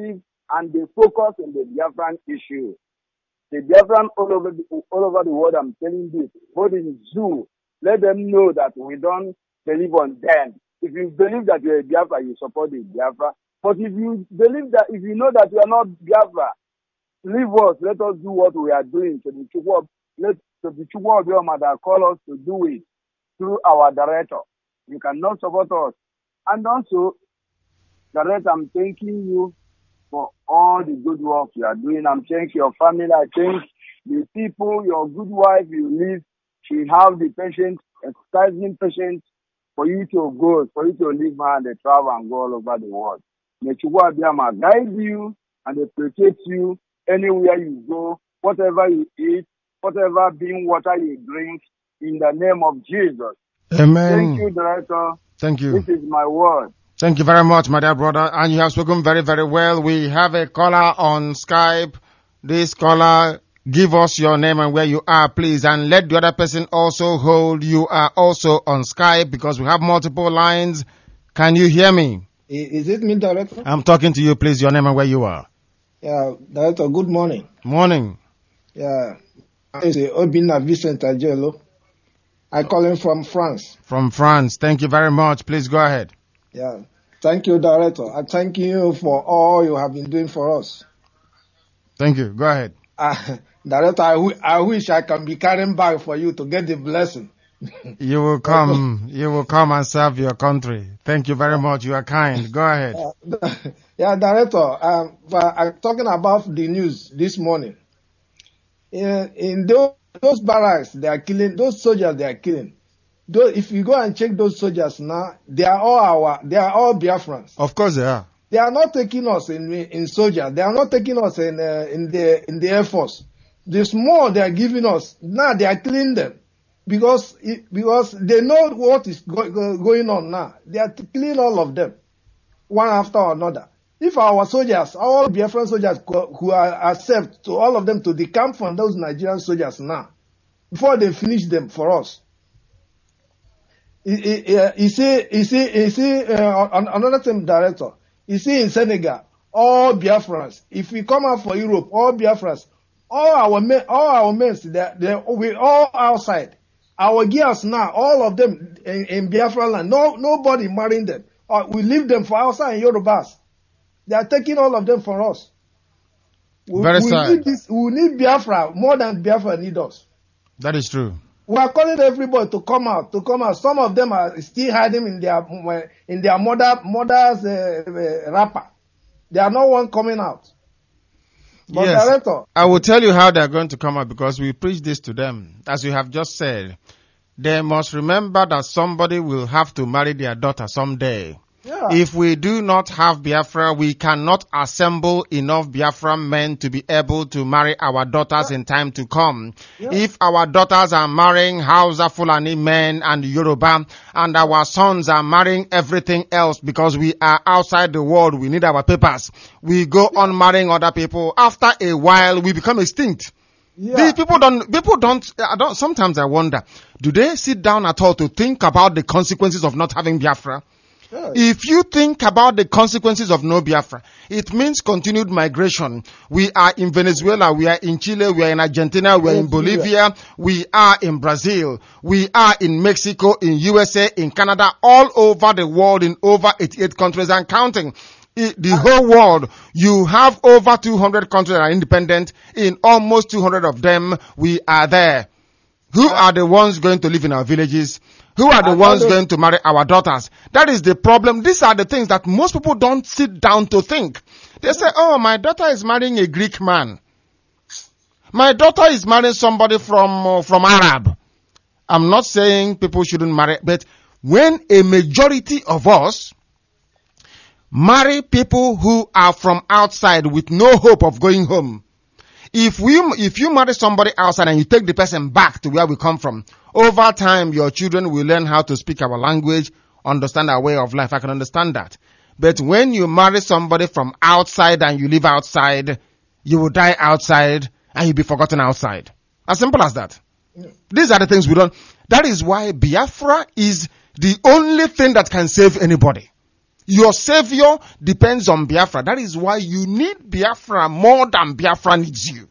and they focus on the Biafran issue. The Biafran all over the, all over the world, I'm telling you, both in zoo, let them know that we don't believe on them. If you believe that you're a Biafra, you support the Biafra. But if you believe that, if you know that you are not Biafra, leave us. Let us do what we are doing to the Chukwu, let to the Chukwu that call us to do it through our director. You cannot support us. And also, director, I'm thanking you for all the good work you are doing. I'm thanking your family. I thank the people, your good wife you live. She have the patience, exercising patience for you to go, for you to live and they travel and go all over the world. May Chukwu Abiyama guide you and they protect you anywhere you go, whatever you eat, whatever being water you drink, in the name of Jesus. Amen. Thank you, Director. Thank you. This is my word. Thank you very much, my dear brother. And you have spoken very, very well. We have a caller on Skype. This caller, give us your name and where you are, please. And let the other person also hold. You are also on Skype because we have multiple lines. Can you hear me? Is it me, Director? I'm talking to you, please. Your name and where you are. Yeah, Director, good morning. Morning. Yeah, it's Obina Vicente Ajelo. I call him from France. From France. Thank you very much. Please go ahead. Yeah. Thank you, Director. I thank you for all you have been doing for us. Thank you. Go ahead. Uh, Director, I, w- I wish I can be carrying back for you to get the blessing. You will come. You will come and serve your country. Thank you very much. You are kind. Go ahead. Uh, yeah, Director, um, I'm talking about the news this morning. In, in those, those barracks, they are killing, those soldiers they are killing. Those, if you go and check those soldiers now, they are all our, they are all Biafrans. Of course they are. They are not taking us in in soldiers. They are not taking us in uh, in the in the Air Force. The small they are giving us now, they are killing them because it, because they know what is go, go, going on now. They are killing all of them, one after another. If our soldiers, all Biafran soldiers who are accept to all of them to decamp from those Nigerian soldiers now, before they finish them for us. You see, you see, you see, uh, another thing, Director. You see, in Senegal, all Biafrans. If we come out for Europe, all Biafrans, all our men, all our men, they, they, we all outside. Our girls now, all of them in, in Biafra land. No, nobody marrying them. Uh, we leave them for outside in Yorubas. They are taking all of them for us. We, Very we sad. Need this, we need Biafra more than Biafra need us. That is true. We are calling everybody to come out, to come out. Some of them are still hiding in their in their mother mother's uh, uh, wrapper. They are not one coming out. But yes, Director, I will tell you how they are going to come out because we preach this to them. As you have just said, they must remember that somebody will have to marry their daughter someday. yeah. If we do not have Biafra, we cannot assemble enough Biafran men to be able to marry our daughters in time to come. Yeah. If our daughters are marrying Hausa, Fulani men and Yoruba, and our sons are marrying everything else because we are outside the world, we need our papers. We go on marrying other people. After a while, we become extinct. Yeah. These people don't, people don't, I don't, sometimes I wonder, do they sit down at all to think about the consequences of not having Biafra? Yeah. If you think about the consequences of no Biafra, it means continued migration. We are in Venezuela, we are in Chile, we are in Argentina, we are in Bolivia, we are in Brazil, we are in Mexico, in U S A, in Canada, all over the world, in over eighty-eight countries and counting. The whole world, you have over two hundred countries that are independent. In almost two hundred of them, we are there. Who are the ones going to live in our villages? Who are the ones going to marry our daughters? That is the problem. These are the things that most people don't sit down to think. They say, oh, my daughter is marrying a Greek man. My daughter is marrying somebody from, uh, from Arab. I'm not saying people shouldn't marry, but when a majority of us marry people who are from outside with no hope of going home, If we, if you marry somebody outside and you take the person back to where we come from, over time your children will learn how to speak our language, understand our way of life. I can understand that. But when you marry somebody from outside and you live outside, you will die outside and you'll be forgotten outside. As simple as that. Yeah. These are the things we don't. That is why Biafra is the only thing that can save anybody. Your savior depends on Biafra. That is why you need Biafra more than Biafra needs you.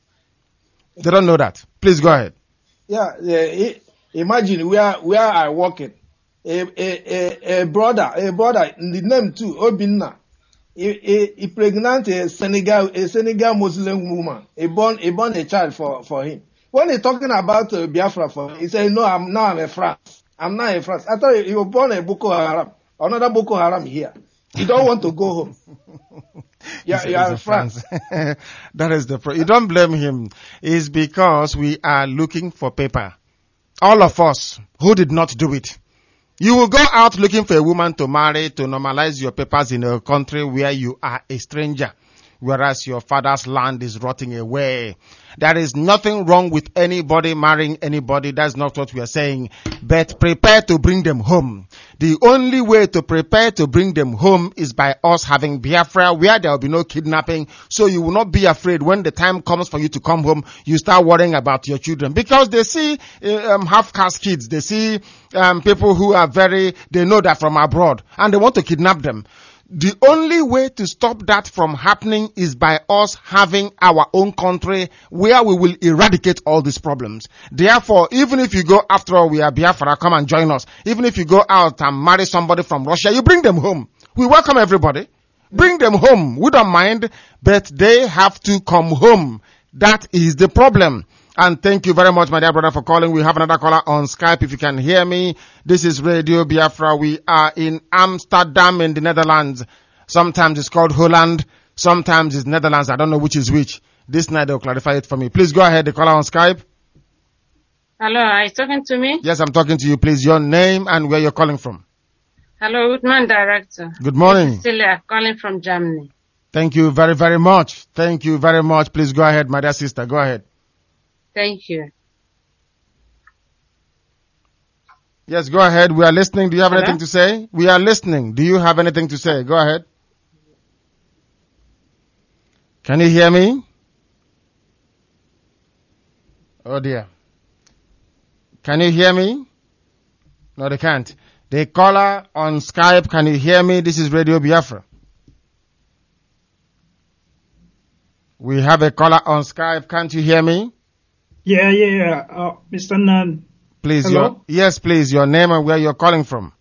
They don't know that. Please go ahead. Yeah, yeah. Imagine where where I working. A, a, a, a brother, a brother, the name too, Obinna. He, he, he pregnant a Senegal, a Senegal Muslim woman. He born, he born a child for, for him. When he talking about uh, Biafra for him, he said, no, I'm now I'm a France. I'm not a France. I thought he was born a Boko Haram. Another Boko Haram here. You don't want to go home. Yeah, you are in France. That is the problem. You don't blame him. It's because we are looking for paper. All of us who did not do it. You will go out looking for a woman to marry to normalize your papers in a country where you are a stranger, whereas your father's land is rotting away. There is nothing wrong with anybody marrying anybody. That's not what we are saying. But prepare to bring them home. The only way to prepare to bring them home is by us having Biafra, where there will be no kidnapping. So you will not be afraid when the time comes for you to come home, you start worrying about your children. Because they see um, half-caste kids. They see um, people who are very, they know that from abroad. And they want to kidnap them. The only way to stop that from happening is by us having our own country where we will eradicate all these problems. Therefore, even if you go, after all, we are Biafra, come and join us. Even if you go out and marry somebody from Russia, you bring them home. We welcome everybody. Bring them home. We don't mind, but they have to come home. That is the problem. And thank you very much, my dear brother, for calling. We have another caller on Skype. If you can hear me, this is Radio Biafra. We are in Amsterdam in the Netherlands. Sometimes it's called Holland. Sometimes it's Netherlands. I don't know which is which. This night they'll clarify it for me. Please go ahead. The caller on Skype. Hello, are you talking to me? Yes, I'm talking to you. Please, your name and where you're calling from. Hello, good morning, Director. Good morning. Cecilia, calling from Germany. Thank you very, very much. Thank you very much. Please go ahead, my dear sister. Go ahead. Thank you. Yes, go ahead. We are listening. Do you have Hello? anything to say? We are listening. Do you have anything to say? Go ahead. Can you hear me? Oh dear. Can you hear me? No, they can't. The caller on Skype, can you hear me? This is Radio Biafra. We have a caller on Skype. Can't you hear me? Yeah, yeah, yeah. Uh, Mister Nan. Please, Hello? your, yes, please, your name and where you're calling from.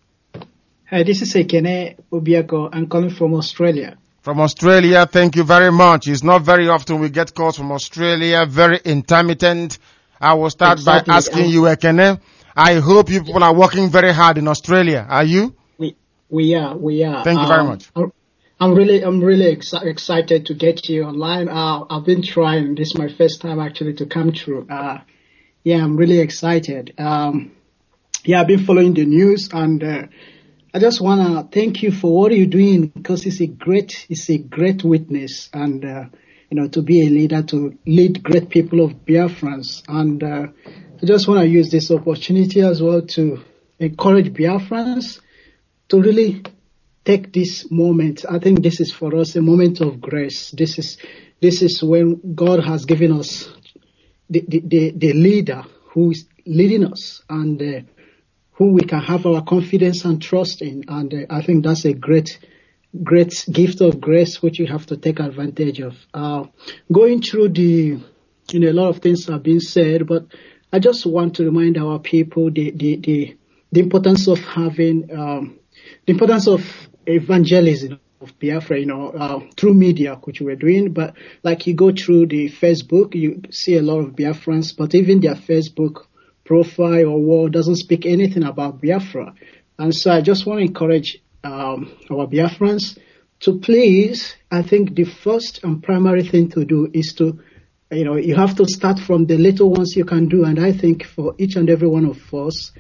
Hi, this is Ekene Obiako. I'm calling from Australia. From Australia, thank you very much. It's not very often we get calls from Australia, very intermittent. I will start Exactly. by asking Um, you, Ekene. I hope you people are working very hard in Australia. Are you? We we are we are. Thank you very Um, much. I'm really I'm really exci- excited to get you online. Uh, I've been trying. This is my first time actually to come through. Uh, yeah, I'm really excited. Um, yeah, I've been following the news, and uh, I just wanna thank you for what you're doing, because it's a great it's a great witness, and uh, you know, to be a leader, to lead great people of Biafrans, and uh, I just wanna use this opportunity as well to encourage Biafrans to really take this moment. I think this is for us a moment of grace. This is this is when God has given us the the, the, the leader who is leading us, and uh, who we can have our confidence and trust in. And uh, I think that's a great great gift of grace which you have to take advantage of. Uh, going through the, you know, a lot of things have been said, but I just want to remind our people the the the, the importance of having um, the importance of evangelism of Biafra, you know, uh, through media, which we're doing. But like you go through the Facebook, you see a lot of Biafrans, but even their Facebook profile or wall doesn't speak anything about Biafra. And so I just want to encourage um, our Biafrans to please, I think the first and primary thing to do is to, you know, you have to start from the little ones you can do. And I think for each and every one of us,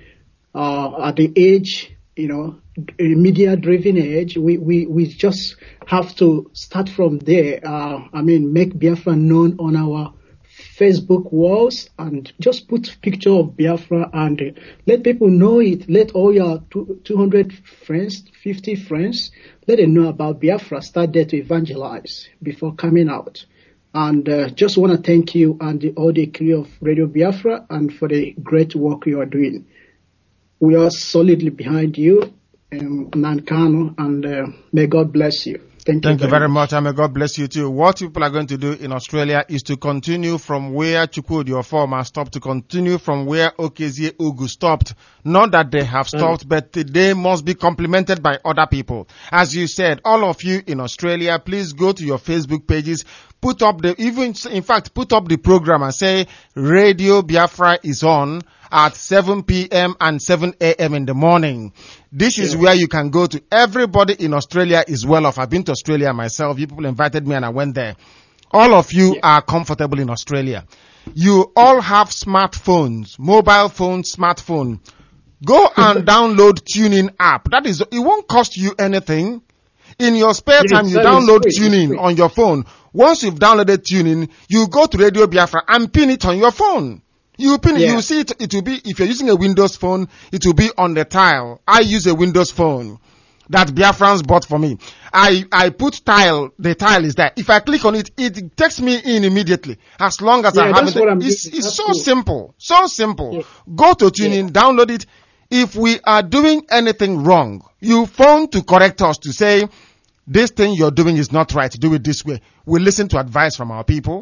uh, at the age, you know, a media-driven age, we, we, we just have to start from there. Uh, I mean, make Biafra known on our Facebook walls, and just put picture of Biafra and uh, let people know it. Let all your two, 200 friends, fifty friends, let them know about Biafra. Start there to evangelize before coming out. And uh, just want to thank you and the, all the crew of Radio Biafra, and for the great work you are doing. We are solidly behind you. um, Nankano, and uh, may God bless you. Thank you. Thank you very very much. much, and may God bless you too. What people are going to do in Australia is to continue from where Chukwudi, your former, stopped, to continue from where Okezie Ugu stopped. Not that they have stopped, mm. but they must be complemented by other people. As you said, all of you in Australia, please go to your Facebook pages, put up the, even, in fact, put up the program and say, Radio Biafra is on at seven p.m. and seven a.m. in the morning. This is yeah. where you can go to. Everybody in Australia is well off. I've been to Australia myself. You people invited me and I went there. All of you yeah. are comfortable in Australia. You all have smartphones, mobile phones, smartphone. Go and download TuneIn app. That is, it won't cost you anything. In your spare time, you download TuneIn on your phone. Once you've downloaded TuneIn, you go to Radio Biafra and pin it on your phone. You pin it, yeah. you see it, it will be, if you're using a Windows phone, it will be on the tile. I use a Windows phone that Biafrans bought for me. I, I put tile, the tile is there. If I click on it, it takes me in immediately. As long as yeah, I have it. It's, it's so cool. simple. So simple. Yeah. Go to TuneIn, yeah. download it. If we are doing anything wrong, you phone to correct us to say, this thing you're doing is not right. Do it this way. We listen to advice from our people.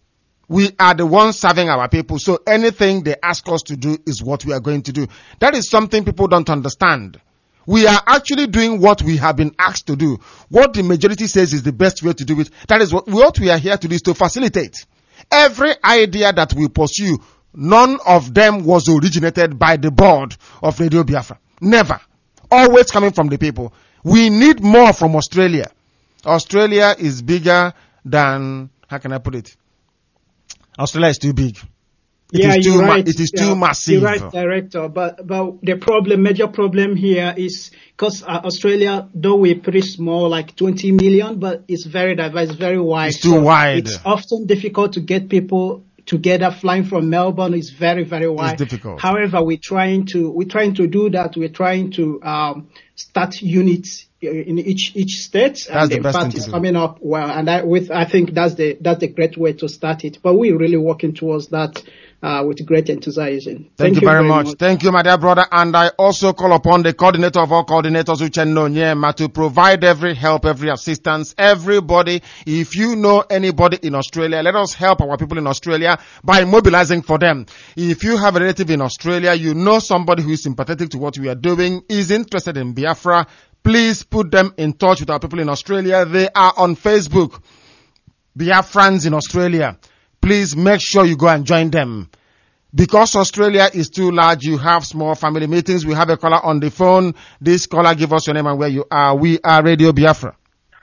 We are the ones serving our people, so anything they ask us to do is what we are going to do. That is something people don't understand. We are actually doing what we have been asked to do. What the majority says is the best way to do it. That is what, what we are here to do, is to facilitate. Every idea that we pursue, none of them was originated by the board of Radio Biafra. Never. Always coming from the people. We need more from Australia. Australia is bigger than, how can I put it? Australia is too big. It yeah, is too you're right. Ma- it is yeah, too massive. You're right, Director. But but the problem, major problem here is because uh, Australia, though we're pretty small, like twenty million, but it's very diverse, very wide. It's too so wide. It's often difficult to get people together. Flying from Melbourne is very, very wide. It's difficult. However, we're trying to we're trying to do that. We're trying to um, start units in each each state, that's and the in best fact thing it's to coming up well. And I with I think that's the that's the great way to start it. But we're really working towards that uh, with great enthusiasm. Thank, Thank you, you very, very much. much. Thank you, my dear brother. And I also call upon the coordinator of all coordinators, Uchenno Nyema, to provide every help, every assistance, everybody. If you know anybody in Australia, let us help our people in Australia by mobilizing for them. If you have a relative in Australia, you know somebody who is sympathetic to what we are doing, is interested in Biafra, please put them in touch with our people in Australia. They are on Facebook. Biafrans in Australia. Please make sure you go and join them. Because Australia is too large, you have small family meetings. We have a caller on the phone. This caller, give us your name and where you are. We are Radio Biafra.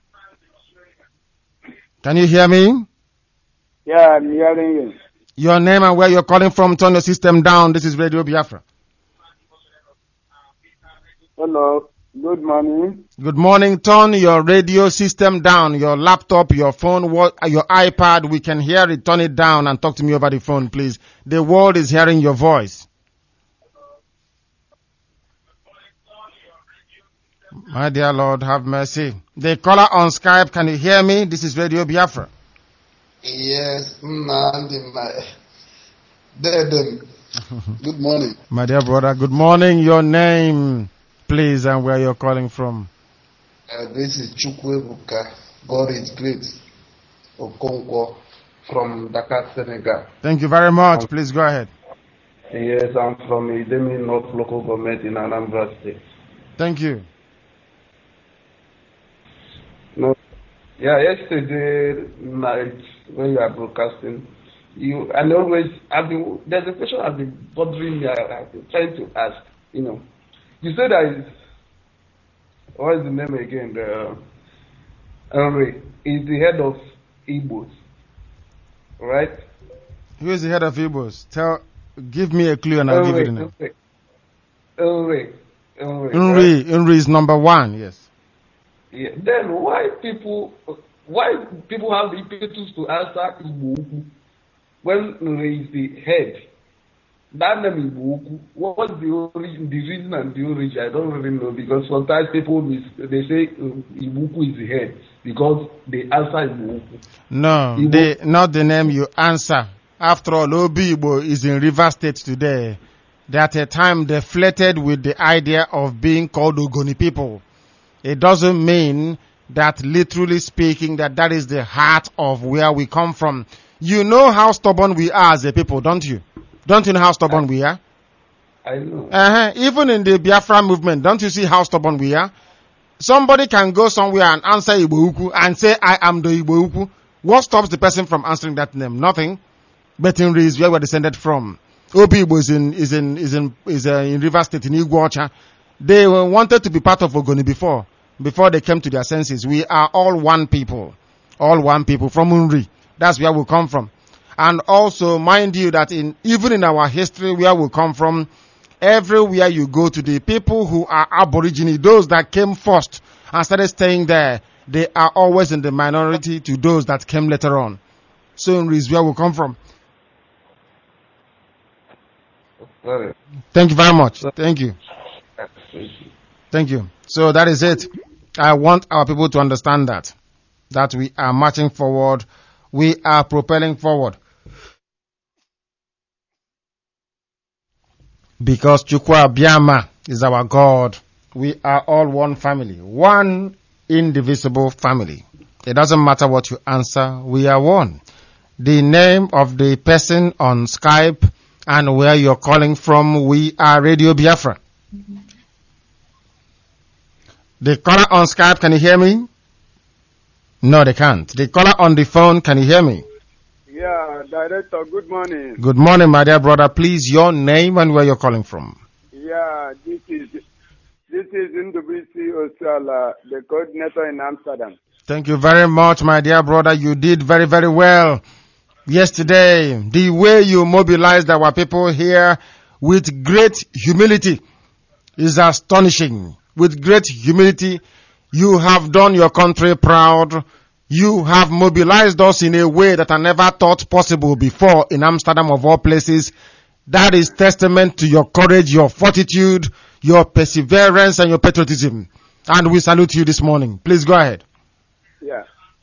Can you hear me? Yeah, I'm hearing you. Your name and where you're calling from. Turn the system down. This is Radio Biafra. Hello. Good morning. Good morning. Turn your radio system down, your laptop, your phone, what, your iPad. We can hear it. Turn it down and talk to me over the phone, please. The world is hearing your voice. My dear Lord, have mercy. The caller on Skype, can you hear me? This is Radio Biafra. Yes, my good morning. My dear brother, good morning. Your name, please, and where you're calling from. Uh, this is Chukwebuka. God is great. Okonkwo from Dakar, Senegal. Thank you very much. Um, please go ahead. Yes, I'm from Idemi North Local Government in Anambra State. Thank you. No, yeah, yesterday night when you are broadcasting, you and always I've been there's a question I've been bothering me. I, I've been trying to ask. You know, you said that is what is the name again? The Henry is the head of Igbos, right? Who is the head of Igbos? Tell, give me a clue and I'll Henry, give you the name. Henry, Henry, Henry, right? Henry is number one. Yes. Yeah. Then why people why people have the impetus to answer Igbo when Henry is the head? That name Igbo, what's the origin, the reason and the origin? I don't really know, because sometimes people miss, they say Igbo is the head because they answer Igbo. No, they, not the name you answer. After all, Obi Igbo is in River State today. they at a time they flirted with the idea of being called Ogoni people. It doesn't mean that, literally speaking, that that is the heart of where we come from. You know how stubborn we are as a people, don't you? Don't you know how stubborn I, we are? I know. Uh-huh. Even in the Biafra movement, don't you see how stubborn we are? Somebody can go somewhere and answer Igbo Ukwu and say, I am the Igbo Ukwu. What stops the person from answering that name? Nothing. Betinri is where we're descended from. Obi Igbo is in, is in, is in, is uh, in River State, in Iguacha. They uh, wanted to be part of Ogoni before, before they came to their senses. We are all one people. All one people from Unri. That's where we come from. And also, mind you, that in, even in our history, where we come from, everywhere you go to, the people who are Aborigine, those that came first and started staying there, they are always in the minority to those that came later on. So Unri is where we come from. Sorry. Thank you very much. Thank you. Thank you. So that is it. I want our people to understand that. That we are marching forward. We are propelling forward. Because Chukwu Abiyama is our God. We are all one family. One indivisible family. It doesn't matter what you answer. We are one. The name of the person on Skype and where you're calling from, we are Radio Biafra. Mm-hmm. The caller on Skype, can you hear me? No, they can't. The caller on the phone, can you hear me? Yeah, Director, good morning. Good morning, my dear brother. Please, your name and where you're calling from. Yeah, this is this is Ndubisi Osala, the coordinator in Amsterdam. Thank you very much, my dear brother. You did very, very well yesterday. The way you mobilized our people here with great humility is astonishing. With great humility, you have done your country proud. You have mobilized us in a way that I never thought possible before in Amsterdam, of all places. That is testament to your courage, your fortitude, your perseverance, and your patriotism. And we salute you this morning. Please go ahead. Yeah.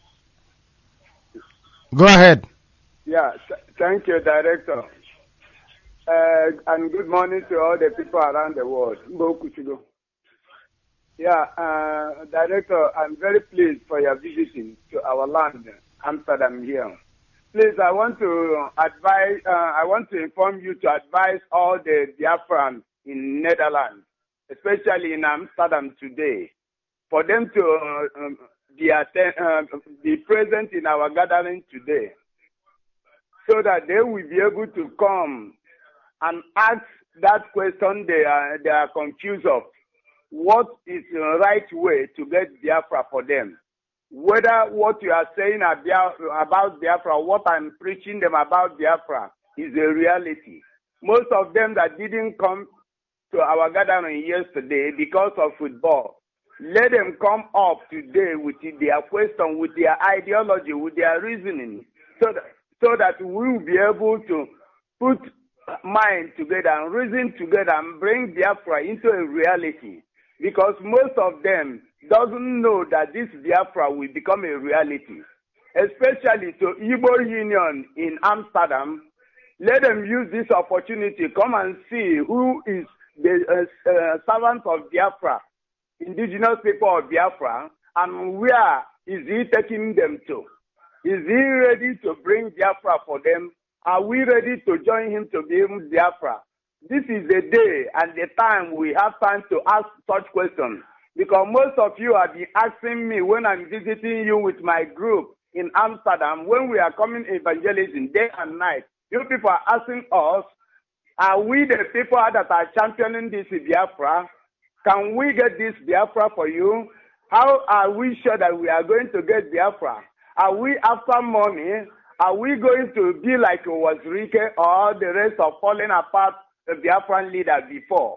Go ahead. Yeah, th- thank you, Director. Uh, and good morning to all the people around the world. Yeah, uh, Director, I'm very pleased for your visiting to our land, Amsterdam here. Please, I want to advise, uh, I want to inform you to advise all the Biafrans in Netherlands, especially in Amsterdam today, for them to uh, um, be, atten- uh, be present in our gathering today, so that they will be able to come and ask that question they are, they are confused of. What is the right way to get Biafra for them? Whether what you are saying about Biafra, what I'm preaching them about Biafra, is a reality. Most of them that didn't come to our gathering yesterday because of football, let them come up today with their question, with their ideology, with their reasoning, so that, so that we will be able to put mind together and reason together and bring Biafra into a reality. Because most of them doesn't know that this Biafra will become a reality. Especially to Igbo Union in Amsterdam, let them use this opportunity, come and see who is the uh, uh, servant of Biafra, indigenous people of Biafra, and where is he taking them to? Is he ready to bring Biafra for them? Are we ready to join him to bring Biafra? This is the day and the time we have time to ask such questions. Because most of you have been asking me when I'm visiting you with my group in Amsterdam, when we are coming evangelism day and night, you people are asking us, are we the people that are championing this Biafra? Can we get this Biafra for you? How are we sure that we are going to get Biafra? Are we after money? Are we going to be like it was Rike or the rest of falling apart the Biafran leader before?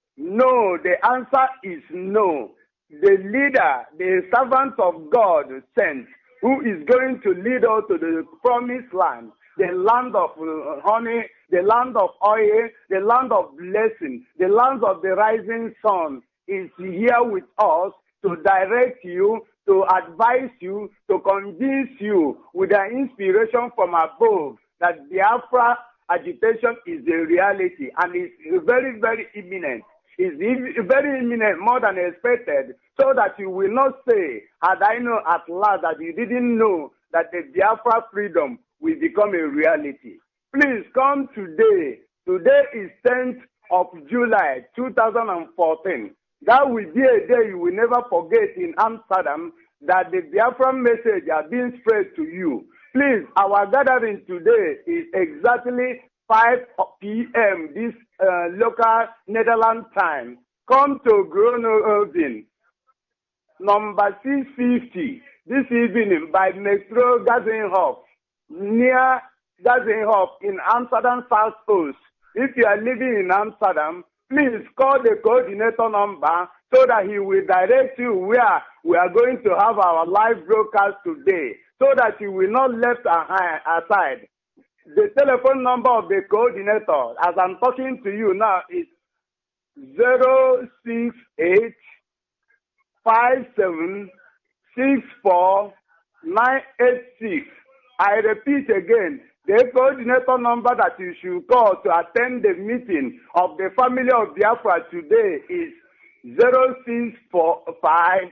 No, the answer is no. The leader, the servant of God sent, who is going to lead us to the promised land, the land of honey, the land of oil, the land of blessing, the land of the rising sun, is here with us to direct you, to advise you, to convince you with an inspiration from above that Biafra agitation is a reality and it's very, very imminent. It's very imminent, more than expected, so that you will not say, had I known at last that you didn't know that the Biafra freedom will become a reality. Please come today. Today is tenth of July two thousand fourteen. That will be a day you will never forget in Amsterdam, that the Biafran message are being spread to you. Please, our gathering today is exactly five p m this uh, local Netherlands time. Come to Groningen, number six fifty, this evening by Metro Gazenhof, near Gazenhof in Amsterdam South Coast. If you are living in Amsterdam, please call the coordinator number so that he will direct you where we are going to have our live broadcast today, so that you will not left aside. The telephone number of the coordinator, as I'm talking to you now, is zero six eight five seven six four nine eight six. I repeat again, the coordinator number that you should call to attend the meeting of the family of Biafra today is zero six four five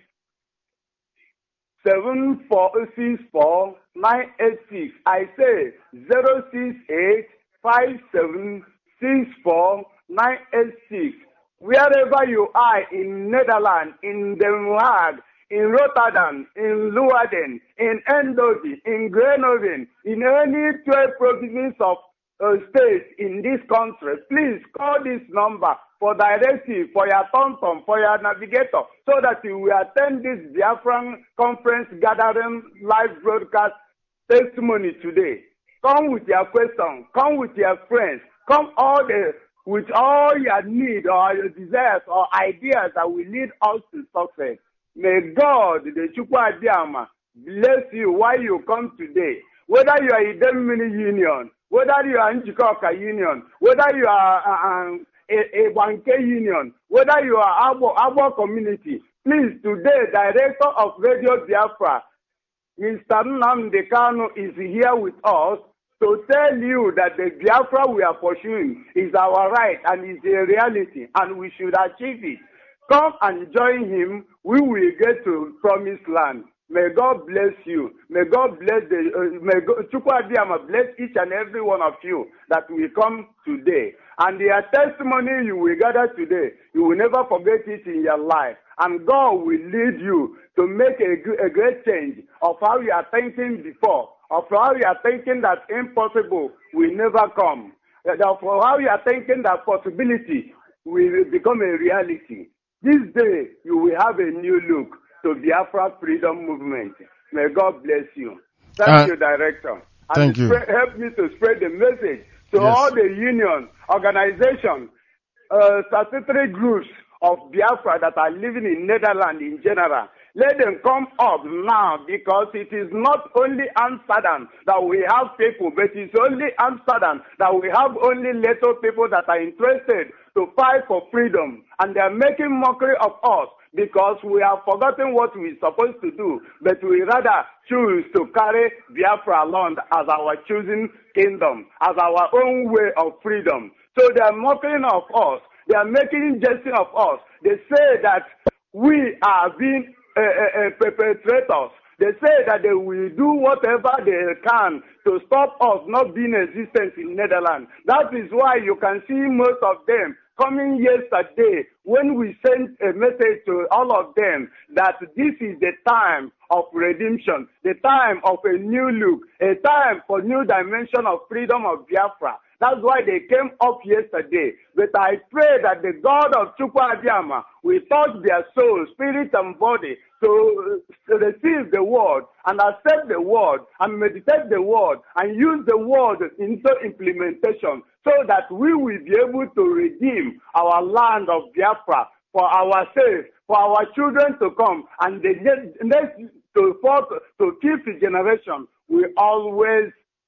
seven four six four nine eight six. I say zero six eight five seven six four nine eight six. Wherever you are in Netherlands, in Den Haag, in Rotterdam, in Leeuwarden, in Eindhoven, in Groningen, in any twelve provinces of uh, states in this country, please call this number for directive, for your TomTom, for your navigator, so that you will attend this Biafran conference gathering live broadcast testimony today. Come with your question, come with your friends, come all the with all your need or your desires or ideas that will lead us to success. May God, the Chukwu Abiyama, bless you while you come today. Whether you are in Idemili Union, whether you are in Chikoka Union, whether you are um, a, a Banke Union, whether you are Abo, Abo Community, please, today, Director of Radio Biafra, Mister Nnamdi Kanu, is here with us to tell you that the Biafra we are pursuing is our right and is a reality, and we should achieve it. Come and join him. We will get to promised land. May God bless you. May God bless the, uh, may God, Chukwu Abiyama bless each and every one of you that will come today. And your testimony you will gather today, you will never forget it in your life. And God will lead you to make a, a great change of how you are thinking before, of how you are thinking that impossible will never come, of how you are thinking that possibility will become a reality. This day, you will have a new look to Biafra Freedom Movement. May God bless you. Thank uh, you, Director. And thank you. Spread, help me to spread the message to yes. all the union, organizations, uh, statutory groups of Biafra that are living in Netherlands in general. Let them come up now, because it is not only Amsterdam that we have people, but it's only Amsterdam that we have only little people that are interested to fight for freedom. And they are making mockery of us because we have forgotten what we're supposed to do, but we rather choose to carry Biafra along as our choosing kingdom, as our own way of freedom. So they are mocking of us. They are making jesting of us. They say that we are being uh, uh, uh, perpetrators. They say that they will do whatever they can to stop us not being existent in Netherlands. That is why you can see most of them coming yesterday when we sent a message to all of them that this is the time of redemption, the time of a new look, a time for new dimension of freedom of Biafra. That's why they came up yesterday. But I pray that the God of Chukwu Abiyama will touch their soul, spirit, and body to receive the word and accept the word and meditate the word and use the word into implementation, so that we will be able to redeem our land of Biafra for ourselves, for our children to come, and the next to fourth, to fifth generation we always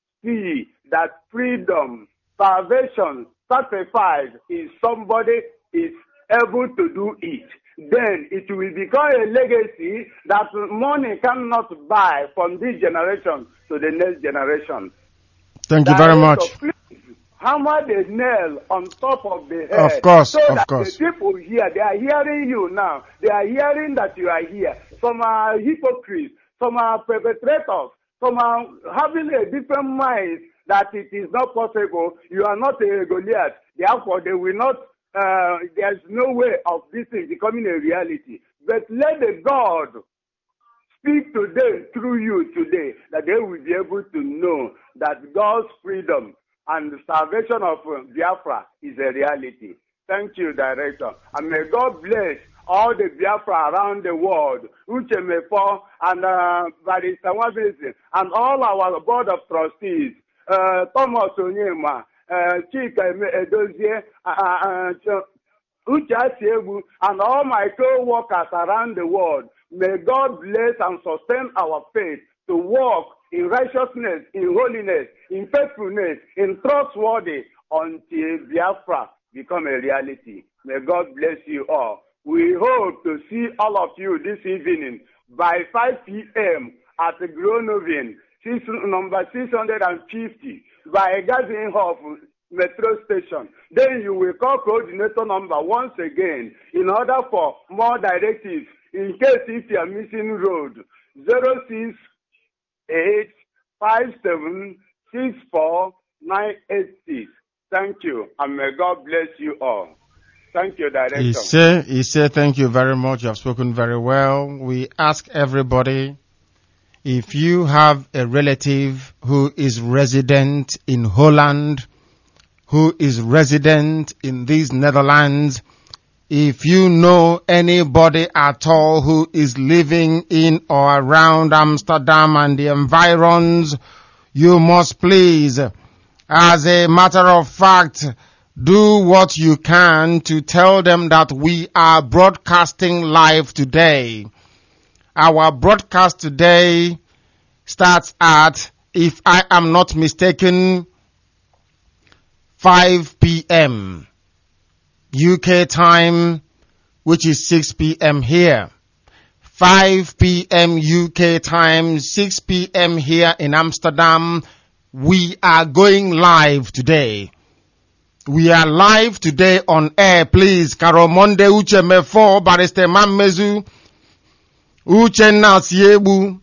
see that freedom, salvation, sacrifice is somebody is able to do it. Then it will become a legacy that money cannot buy from this generation to the next generation. Thank you very much. Please hammer the nail on top of the head. Of course, so of that course. the people here, they are hearing you now. They are hearing that you are here. Some are hypocrites, some are perpetrators, some are having a different mind that it is not possible. You are not a Goliath. Therefore, they will not, uh, there's no way of this thing becoming a reality. But let the God speak to them through you today, that they will be able to know that God's freedom and the salvation of Biafra is a reality. Thank you, Director. And may God bless all the Biafra around the world, Uche Mepo and uh, Barista Wabisi, and all our board of trustees, uh, Thomas Onyema, uh, Chika Edozie, uh, uh, Uche Asiebu, and all my co-workers around the world. May God bless and sustain our faith to walk in righteousness, in holiness, in faithfulness, in trustworthy until Biafra become a reality. May God bless you all. We hope to see all of you this evening by five p.m. at the Gronovin, number six hundred fifty, by Gazinhof Metro Station. Then you will call coordinator number once again in order for more directives. In case if you are missing road, zero six eight five seven six four nine eight six. Thank you, and may God bless you all. Thank you, Director. He say, he say, thank you very much. You have spoken very well. We ask everybody, if you have a relative who is resident in Holland, who is resident in these Netherlands, if you know anybody at all who is living in or around Amsterdam and the environs, you must please, as a matter of fact, do what you can to tell them that we are broadcasting live today. Our broadcast today starts at, if I am not mistaken, five p.m. U K time, which is six p.m. here. five p.m. U K time, six p.m. here in Amsterdam. We are going live today. We are live today on air. Please, Karomonde Uche Mefo, Barrister Mammezu, Uche Nasiebu.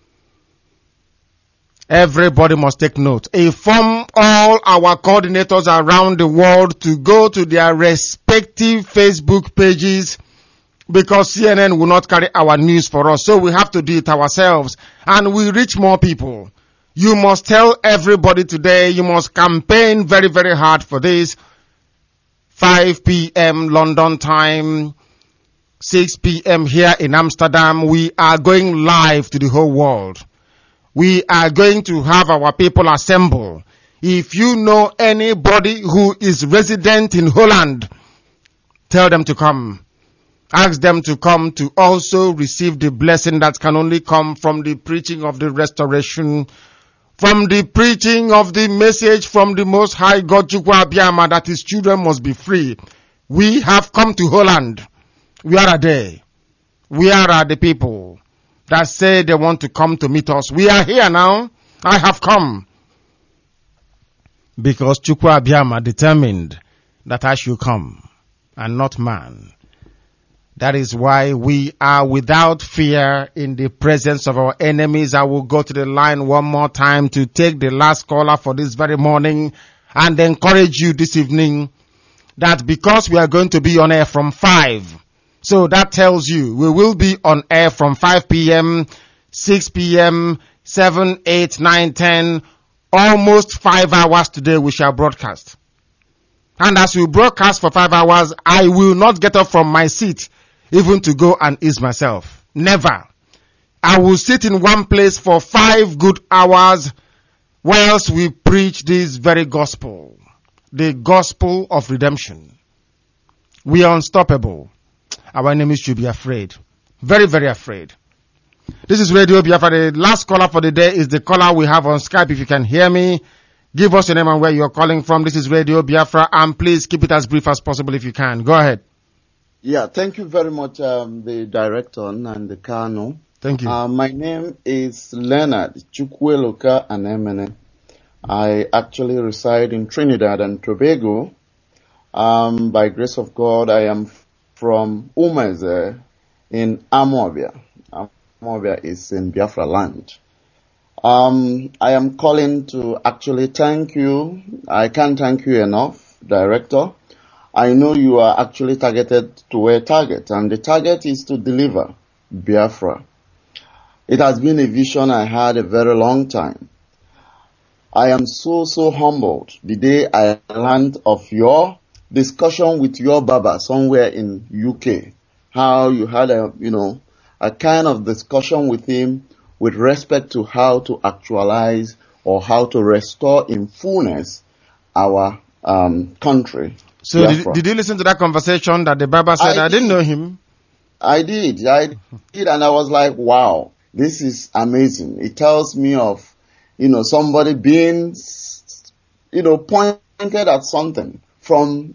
Everybody must take note. Inform all our coordinators around the world to go to their respective Facebook pages, because C N N will not carry our news for us. So we have to do it ourselves, and we reach more people. You must tell everybody today. You must campaign very, very hard for this. five p.m. London time, six p.m. here in Amsterdam. We are going live to the whole world. We are going to have our people assemble. If you know anybody who is resident in Holland, tell them to come. Ask them to come to also receive the blessing that can only come from the preaching of the restoration, from the preaching of the message from the Most High God, Chukwu Abiyama, that his children must be free. We have come to Holland. We are there. We are the people that say they want to come to meet us. We are here now. I have come. Because Chukwu Abiyama determined that I should come, and not man. That is why we are without fear in the presence of our enemies. I will go to the line one more time to take the last caller for this very morning, and encourage you this evening that because we are going to be on air from five, so that tells you we will be on air from five p.m., six p.m., seven, eight, nine, ten, almost five hours today we shall broadcast. And as we broadcast for five hours, I will not get up from my seat even to go and ease myself. Never. I will sit in one place for five good hours whilst we preach this very gospel. The gospel of redemption. We are unstoppable. Our enemies should be afraid. Very, very afraid. This is Radio Biafra. The last caller for the day is the caller we have on Skype. If you can hear me, give us your name and where you are calling from. This is Radio Biafra, and please keep it as brief as possible if you can. Go ahead. Yeah, thank you very much, um, the director and the Kano. Thank you. Uh, my name is Leonard Chukwueloka Anemene. I actually reside in Trinidad and Tobago. Um, by grace of God, I am from Umeze in Amobia. Amobia is in Biafra land. Um, I am calling to actually thank you. I can't thank you enough, Director. I know you are actually targeted to a target, and the target is to deliver Biafra. It has been a vision I had a very long time. I am so, so humbled the day I learned of your discussion with your Baba somewhere in U K. How you had a, you know, a kind of discussion with him with respect to how to actualize or how to restore in fullness our um, country. So did, did you listen to that conversation that the Baba said? I, I didn't know him. I did. I did. And I was like, wow, this is amazing. It tells me of, you know, somebody being, you know, pointed at something from,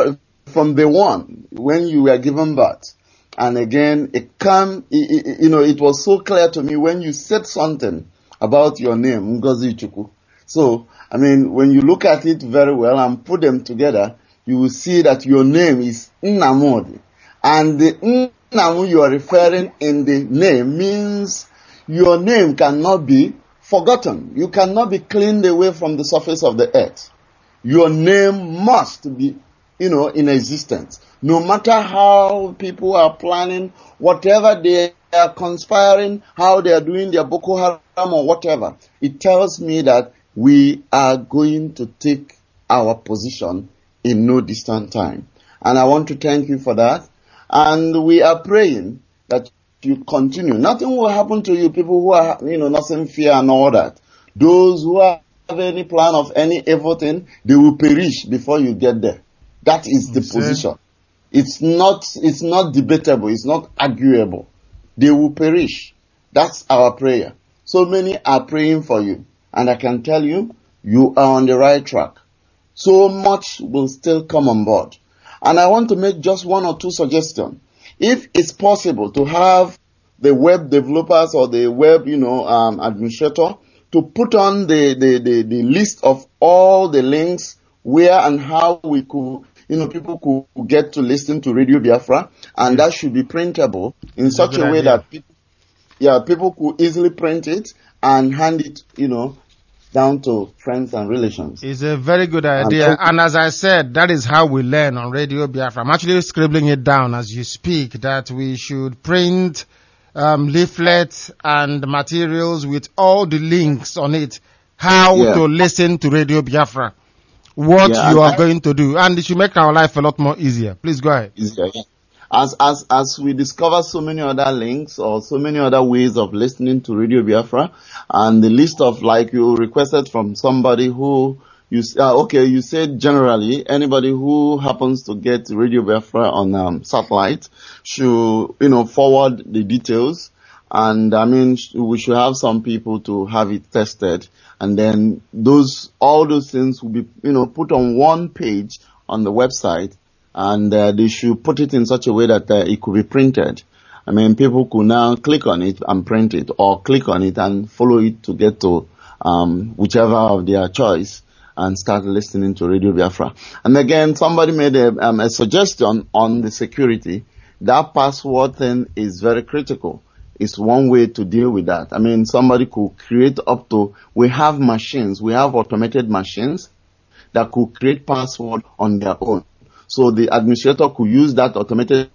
from the one when you were given birth. And again, it come, it, it, you know, it was so clear to me when you said something about your name, Ngozi Chukwu. So, I mean, when you look at it very well and put them together, you will see that your name is Nnamdi. And the Nnamu you are referring in the name means your name cannot be forgotten. You cannot be cleaned away from the surface of the earth. Your name must be, you know, in existence. No matter how people are planning, whatever they are conspiring, how they are doing their Boko Haram or whatever, it tells me that we are going to take our position in no distant time. And I want to thank you for that. And we are praying that you continue. Nothing will happen to you, people who are, you know, not in fear and all that. Those who have any plan of any evil thing, they will perish before you get there. That is the position. It's not, it's not debatable. It's not arguable. They will perish. That's our prayer. So many are praying for you. And I can tell you, you are on the right track. So much will still come on board. And I want to make just one or two suggestions. If it's possible to have the web developers or the web, you know, um, administrator to put on the, the, the, the list of all the links where and how we could, you know, people could get to listen to Radio Biafra, and that should be printable in such a way that people, yeah, people could easily print it and hand it, you know, down to friends and relations. It's a very good idea. And, and as I said, that is how we learn on Radio Biafra. I'm actually scribbling it down as you speak, that we should print um, leaflets and materials with all the links on it, how yeah. to listen to Radio Biafra, what yeah, you are I, going to do. And it should make our life a lot more easier. Please go ahead. Easier, yeah. As, as, as we discover so many other links or so many other ways of listening to Radio Biafra, and the list of, like you requested from somebody who you, uh, okay, you said generally anybody who happens to get Radio Biafra on, um, satellite should, you know, forward the details. And I mean, we should have some people to have it tested. And then those, all those things will be, you know, put on one page on the website. And uh, they should put it in such a way that uh, it could be printed. I mean, people could now click on it and print it, or click on it and follow it to get to um, whichever of their choice and start listening to Radio Biafra. And again, somebody made a, um, a suggestion on the security. That password thing is very critical. It's one way to deal with that. I mean, somebody could create up to, we have machines, we have automated machines that could create password on their own. So the administrator could use that automated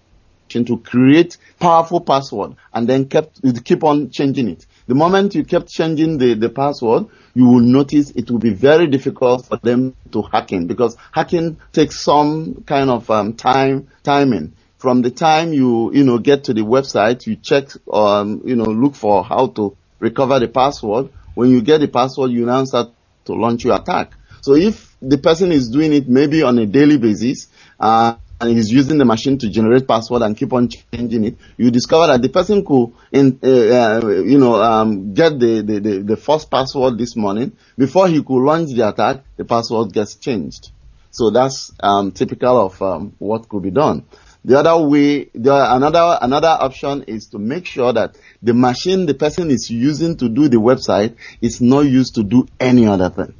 to create powerful password and then kept, keep on changing it. The moment you kept changing the, the password, you will notice it will be very difficult for them to hack in, because hacking takes some kind of um, time, timing. From the time you, you know, get to the website, you check, um, you know, look for how to recover the password. When you get the password, you now start to launch your attack. So if the person is doing it maybe on a daily basis, uh, and he's using the machine to generate password and keep on changing it, you discover that the person could, in, uh, uh, you know, um, get the, the, the, the first password this morning. Before he could launch the attack, the password gets changed. So that's um, typical of um, what could be done. The other way, the another another option is to make sure that the machine the person is using to do the website is not used to do any other thing.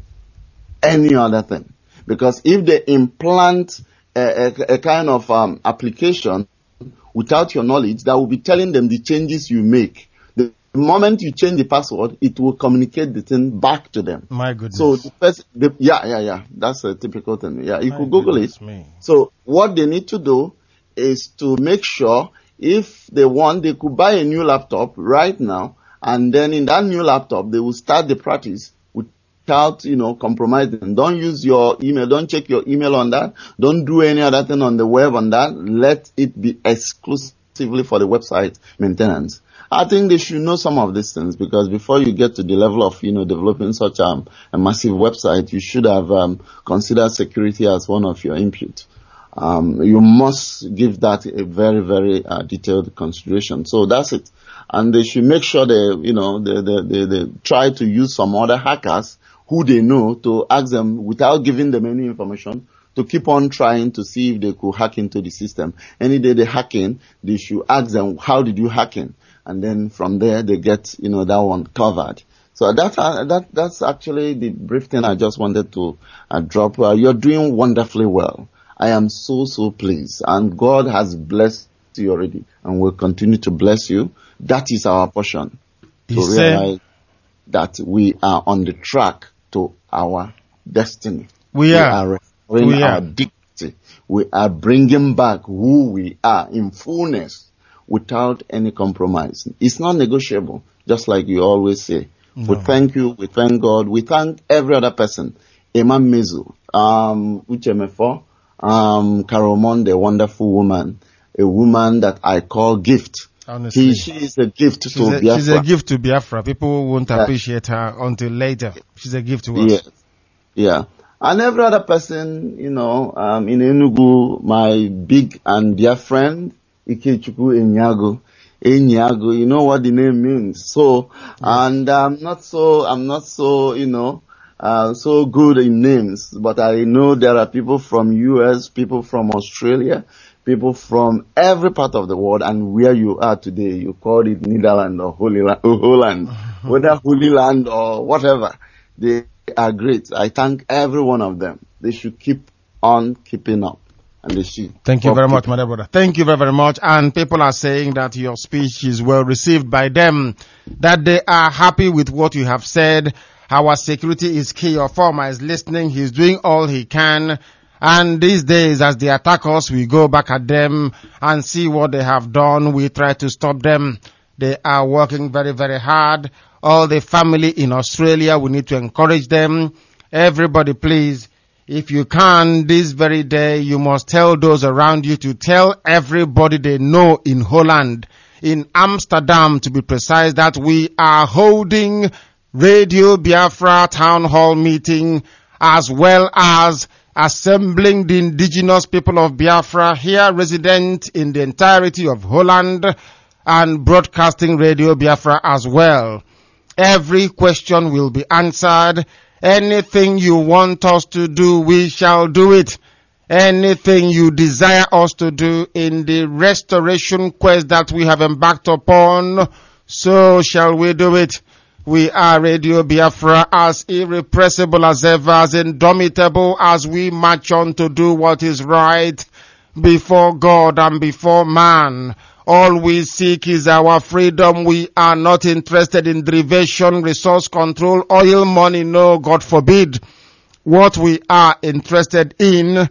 Any other thing. Because if they implant a, a, a kind of um, application without your knowledge, that will be telling them the changes you make. The moment you change the password, it will communicate the thing back to them. My goodness. So the first, the, yeah, yeah, yeah, that's a typical thing. Yeah, you My could Google it. me. So what they need to do is to make sure if they want, they could buy a new laptop right now, and then in that new laptop, they will start the practice without, you know, compromising. Don't use your email. Don't check your email on that. Don't do any other thing on the web on that. Let it be exclusively for the website maintenance. I think they should know some of these things, because before you get to the level of, you know, developing such um, a massive website, you should have um, considered security as one of your input. Um, you must give that a very, very uh, detailed consideration. So that's it. And they should make sure they, you know, they, they, they, they try to use some other hackers who they know to ask them, without giving them any information, to keep on trying to see if they could hack into the system. Any day they hack in, they should ask them, how did you hack in? And then from there, they get, you know, that one covered. So that, uh, that, that's actually the brief thing I just wanted to uh, drop. Uh, you're doing wonderfully well. I am so, so pleased. And God has blessed you already and will continue to bless you. That is our portion. To He realize said, that we are on the track to our destiny. We are. We are restoring We are. our dignity. We are bringing back who we are in fullness without any compromise. It's not negotiable, just like you always say. No. We thank you. We thank God. We thank every other person. Emma Mezu, um, Uchemefo, um, Karomon, the wonderful woman, a woman that I call gift. Honestly. He, she is a gift She's to a, Biafra. she's a gift to Biafra. People won't Yeah. appreciate her until later. She's a gift to us. Yeah. Yeah. And every other person, you know, um, in Enugu, my big and dear friend, Ikechukwu Enyago. Enyago, you know what the name means. So, and I'm not so, I'm not so, you know, uh, so good in names, but I know there are people from U S, people from Australia, people from every part of the world, and where you are today, you call it Netherlands or Holy Land, or Holland, whether Holy Land or whatever, they are great. I thank every one of them. They should keep on keeping up. And they should. Thank you keep very much, keeping my dear brother. Thank you very, very much. And people are saying that your speech is well received by them, that they are happy with what you have said. Our security is key. Your former is listening. He's doing all he can. And these days, as they attack us, we go back at them and see what they have done. We try to stop them. They are working very, very hard. All the family in Australia, we need to encourage them. Everybody, please, if you can, this very day, you must tell those around you to tell everybody they know in Holland, in Amsterdam to be precise, that we are holding Radio Biafra Town Hall meeting, as well as assembling the indigenous people of Biafra here resident in the entirety of Holland, and broadcasting Radio Biafra as well. Every question will be answered. Anything you want us to do, we shall do it. Anything you desire us to do in the restoration quest that we have embarked upon, so shall we do it. We are Radio Biafra, as irrepressible as ever, as indomitable as we march on to do what is right before God and before man. All we seek is our freedom. We are not interested in derivation, resource control, oil money. No, God forbid. What we are interested in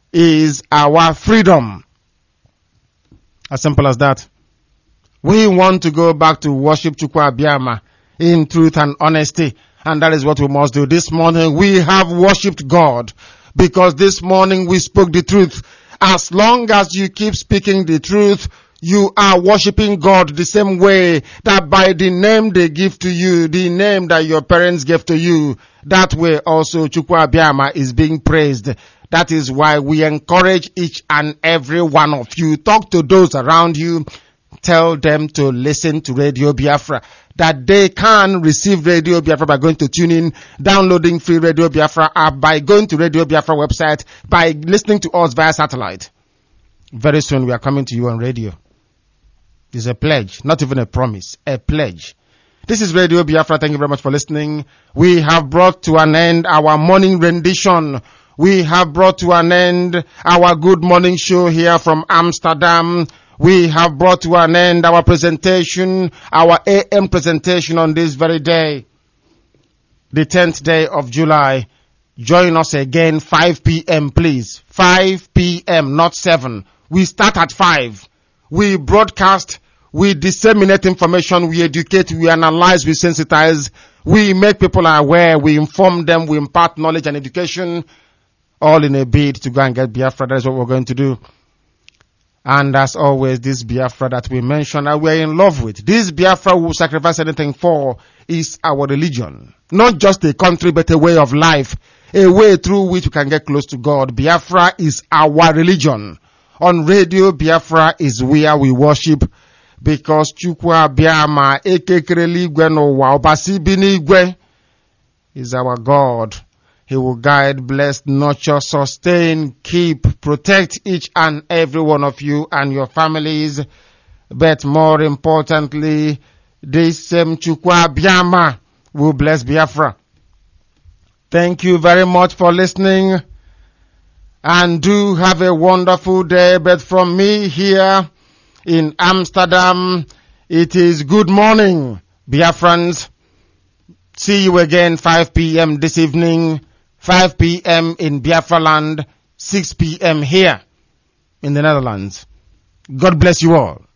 is our freedom. As simple as that. We want to go back to worship Chukwu Abiyama in truth and honesty. And that is what we must do. This morning we have worshipped God, because this morning we spoke the truth. As long as you keep speaking the truth, you are worshiping God the same way that by the name they give to you, the name that your parents gave to you, that way also Chukwu Abiyama is being praised. That is why we encourage each and every one of you. Talk to those around you. Tell them to listen to Radio Biafra, that they can receive Radio Biafra by going to tune in, downloading free Radio Biafra app, by going to Radio Biafra website, by listening to us via satellite. Very soon we are coming to you on radio. It's a pledge, not even a promise, a pledge. This is Radio Biafra. Thank you very much for listening. We have brought to an end our morning rendition. We have brought to an end our good morning show here from Amsterdam. We have brought to an end our presentation, our A M presentation on this very day, the tenth day of July. Join us again five p.m. please. five p.m. not seven. We start at five. We broadcast, we disseminate information, we educate, we analyze, we sensitize, we make people aware, we inform them, we impart knowledge and education, all in a bid to go and get Biafra. That is what we're going to do. And as always, this Biafra that we mentioned that we're in love with, this Biafra we will sacrifice anything for, is our religion. Not just a country, but a way of life, a way through which we can get close to God. Biafra is our religion. On Radio Biafra is where we worship, because Chukwu Abiama Ekekereli Igwe n'ụwa Ọbasi bi n'igwe is our God. He will guide, bless, nurture, sustain, keep, protect each and every one of you and your families. But more importantly, this same Chukwu Abiama will bless Biafra. Thank you very much for listening. And do have a wonderful day. But from me here in Amsterdam, it is good morning, Biafrans. See you again five p.m. this evening, five p.m. in Biafra land, six p.m. here in the Netherlands. God bless you all.